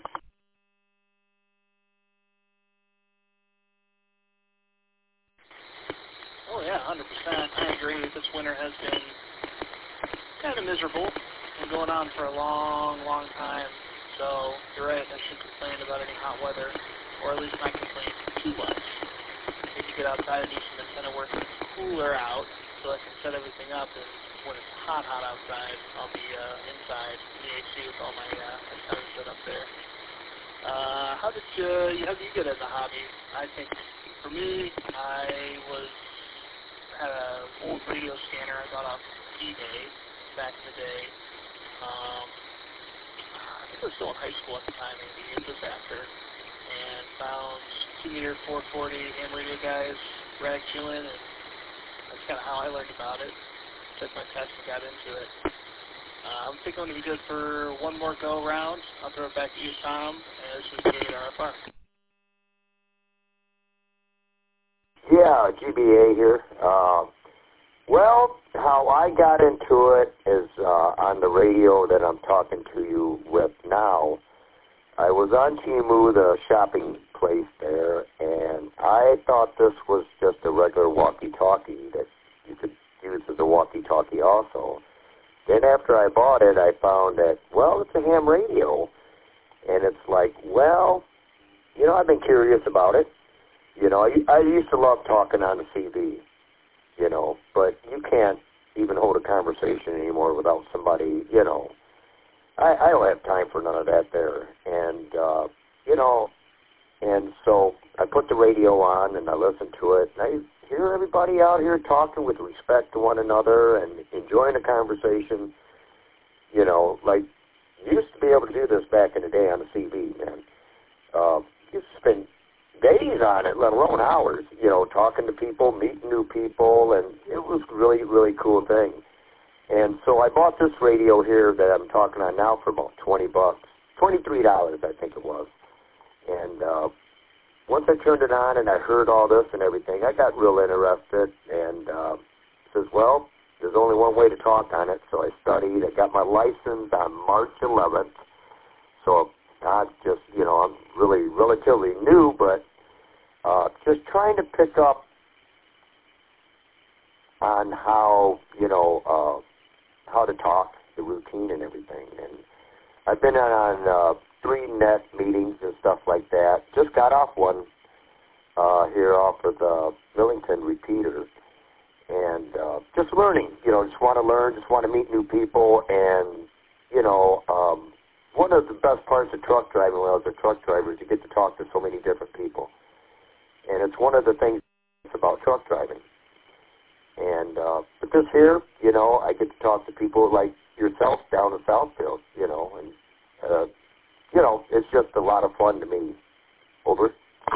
Oh yeah, 100%. I agree. This winter has been kind of miserable and going on for a long, long time. So you're right. I shouldn't complain about any hot weather, or at least not complain too much. If you get outside and do some antenna work, it's cooler out, so I can set everything up. And when it's hot, hot outside, I'll be inside in the AC with all my antennas set up there. How did you get into the hobby? I think for me, I had an old radio scanner I got off eBay back in the day. I think I was still in high school at the time, maybe just after, and found 2-meter 440 ham radio guys, rag chewing, and that's kind of how I learned about it. Took my test and got into it. I think I'm going to be good for one more go around. I'll throw it back to you, Tom, and this is KRFR. Yeah, GBA here. Well, how I got into it is on the radio that I'm talking to you with now. I was on Timu, the shopping place there, and I thought this was just a regular walkie-talkie that you could use as a walkie-talkie also. Then after I bought it, I found that, well, it's a ham radio. And it's like, well, you know, I've been curious about it. You know, I used to love talking on the CB, you know, but you can't even hold a conversation anymore without somebody, you know. I don't have time for none of that there. And, you know, and so I put the radio on and I listened to it, and I hear everybody out here talking with respect to one another and enjoying the conversation, you know, like you used to be able to do this back in the day on the CB, man. You used to spend days on it, let alone hours, you know, talking to people, meeting new people, and it was really, really cool thing. And so I bought this radio here that I'm talking on now for about $20, $23, I think it was. And once I turned it on and I heard all this and everything, I got real interested and says, well, there's only one way to talk on it. So I studied. I got my license on March 11th. So not just, you know, I'm really relatively new, but just trying to pick up on how, you know, how to talk, the routine and everything. And I've been on 3 net meetings and stuff like that. Just got off one here off of the Millington repeater. And just learning, you know, just want to learn, just want to meet new people. And, you know, one of the best parts of truck driving when I was a truck driver is you get to talk to so many different people. And it's one of the things about truck driving. And but this here, you know, I get to talk to people like yourself down in Southfield, you know, and you know, it's just a lot of fun to me. Over.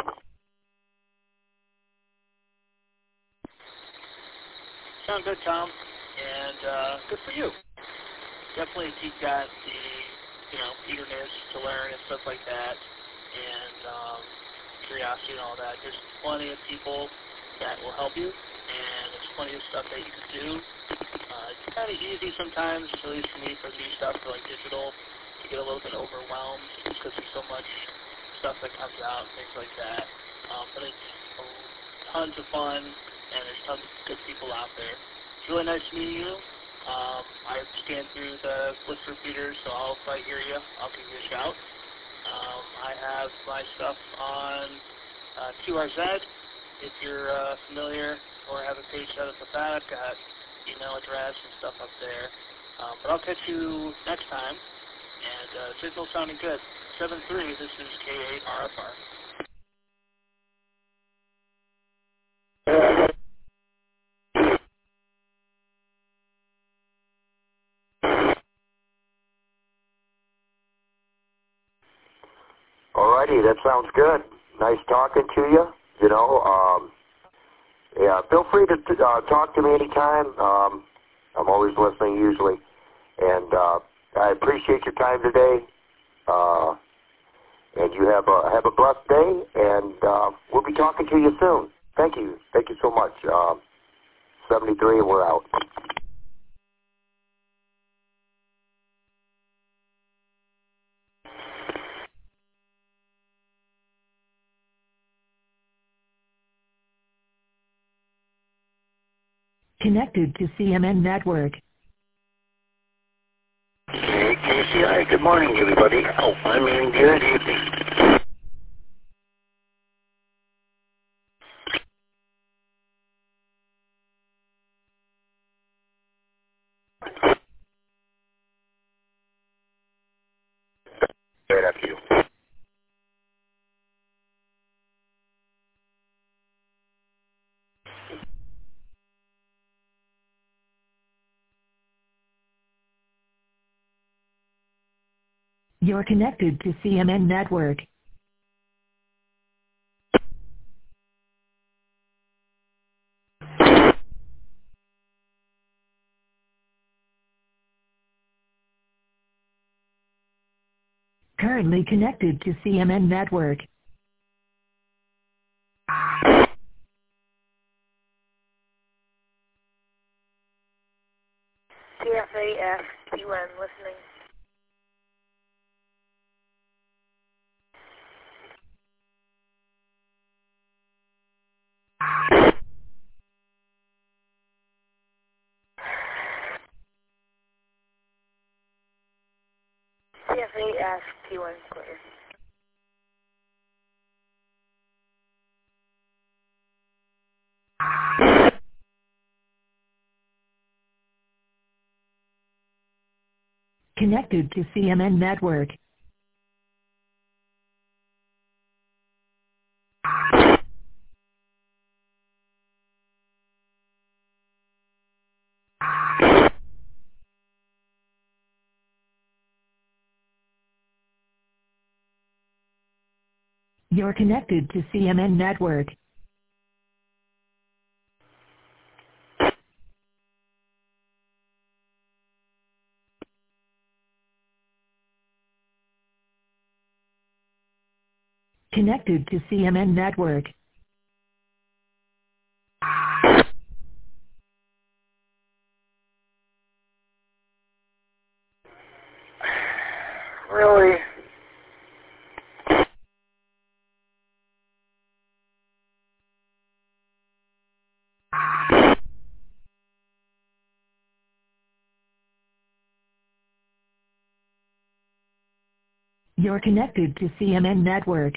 Sound good, Tom, and good for you. Definitely you've got the, you know, eagerness to learn and stuff like that, and curiosity and all that. There's plenty of people that will help you, and there's plenty of stuff that you can do. It's kind of easy sometimes, at least for me, for new stuff, for like digital, to get a little bit overwhelmed just because there's so much stuff that comes out, things like that. But it's tons of fun, and there's tons of good people out there. It's really nice meeting you. I scanned through the list of repeaters, so if I hear you, I'll give you a shout. I have my stuff on QRZ, if you're familiar, or have a page set up with that. I've got email address and stuff up there. But I'll catch you next time, and signal sounding good. 7-3, this is K8RFR. Alrighty, that sounds good. Nice talking to you. You know, yeah, feel free to talk to me anytime. I'm always listening usually. And I appreciate your time today. And you have a blessed day, and we'll be talking to you soon. Thank you. Thank you so much. 73, we're out. Connected to CMN Network. Hey, KCI, good morning, everybody. Oh, I mean, good evening. Right after you. You're connected to CMN Network. Currently connected to CMN Network. TFAF UN listening. TFAF T1 clear. Connected to CMN Network. You're connected to CMN Network. Connected to CMN Network. Really? You're connected to CMN Network.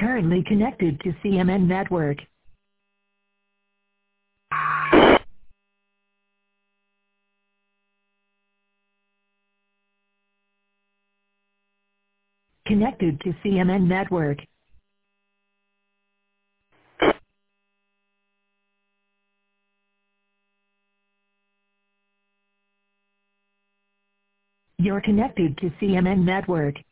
currently connected to CMN Network. Connected to CMN Network. You're connected to CMN Network.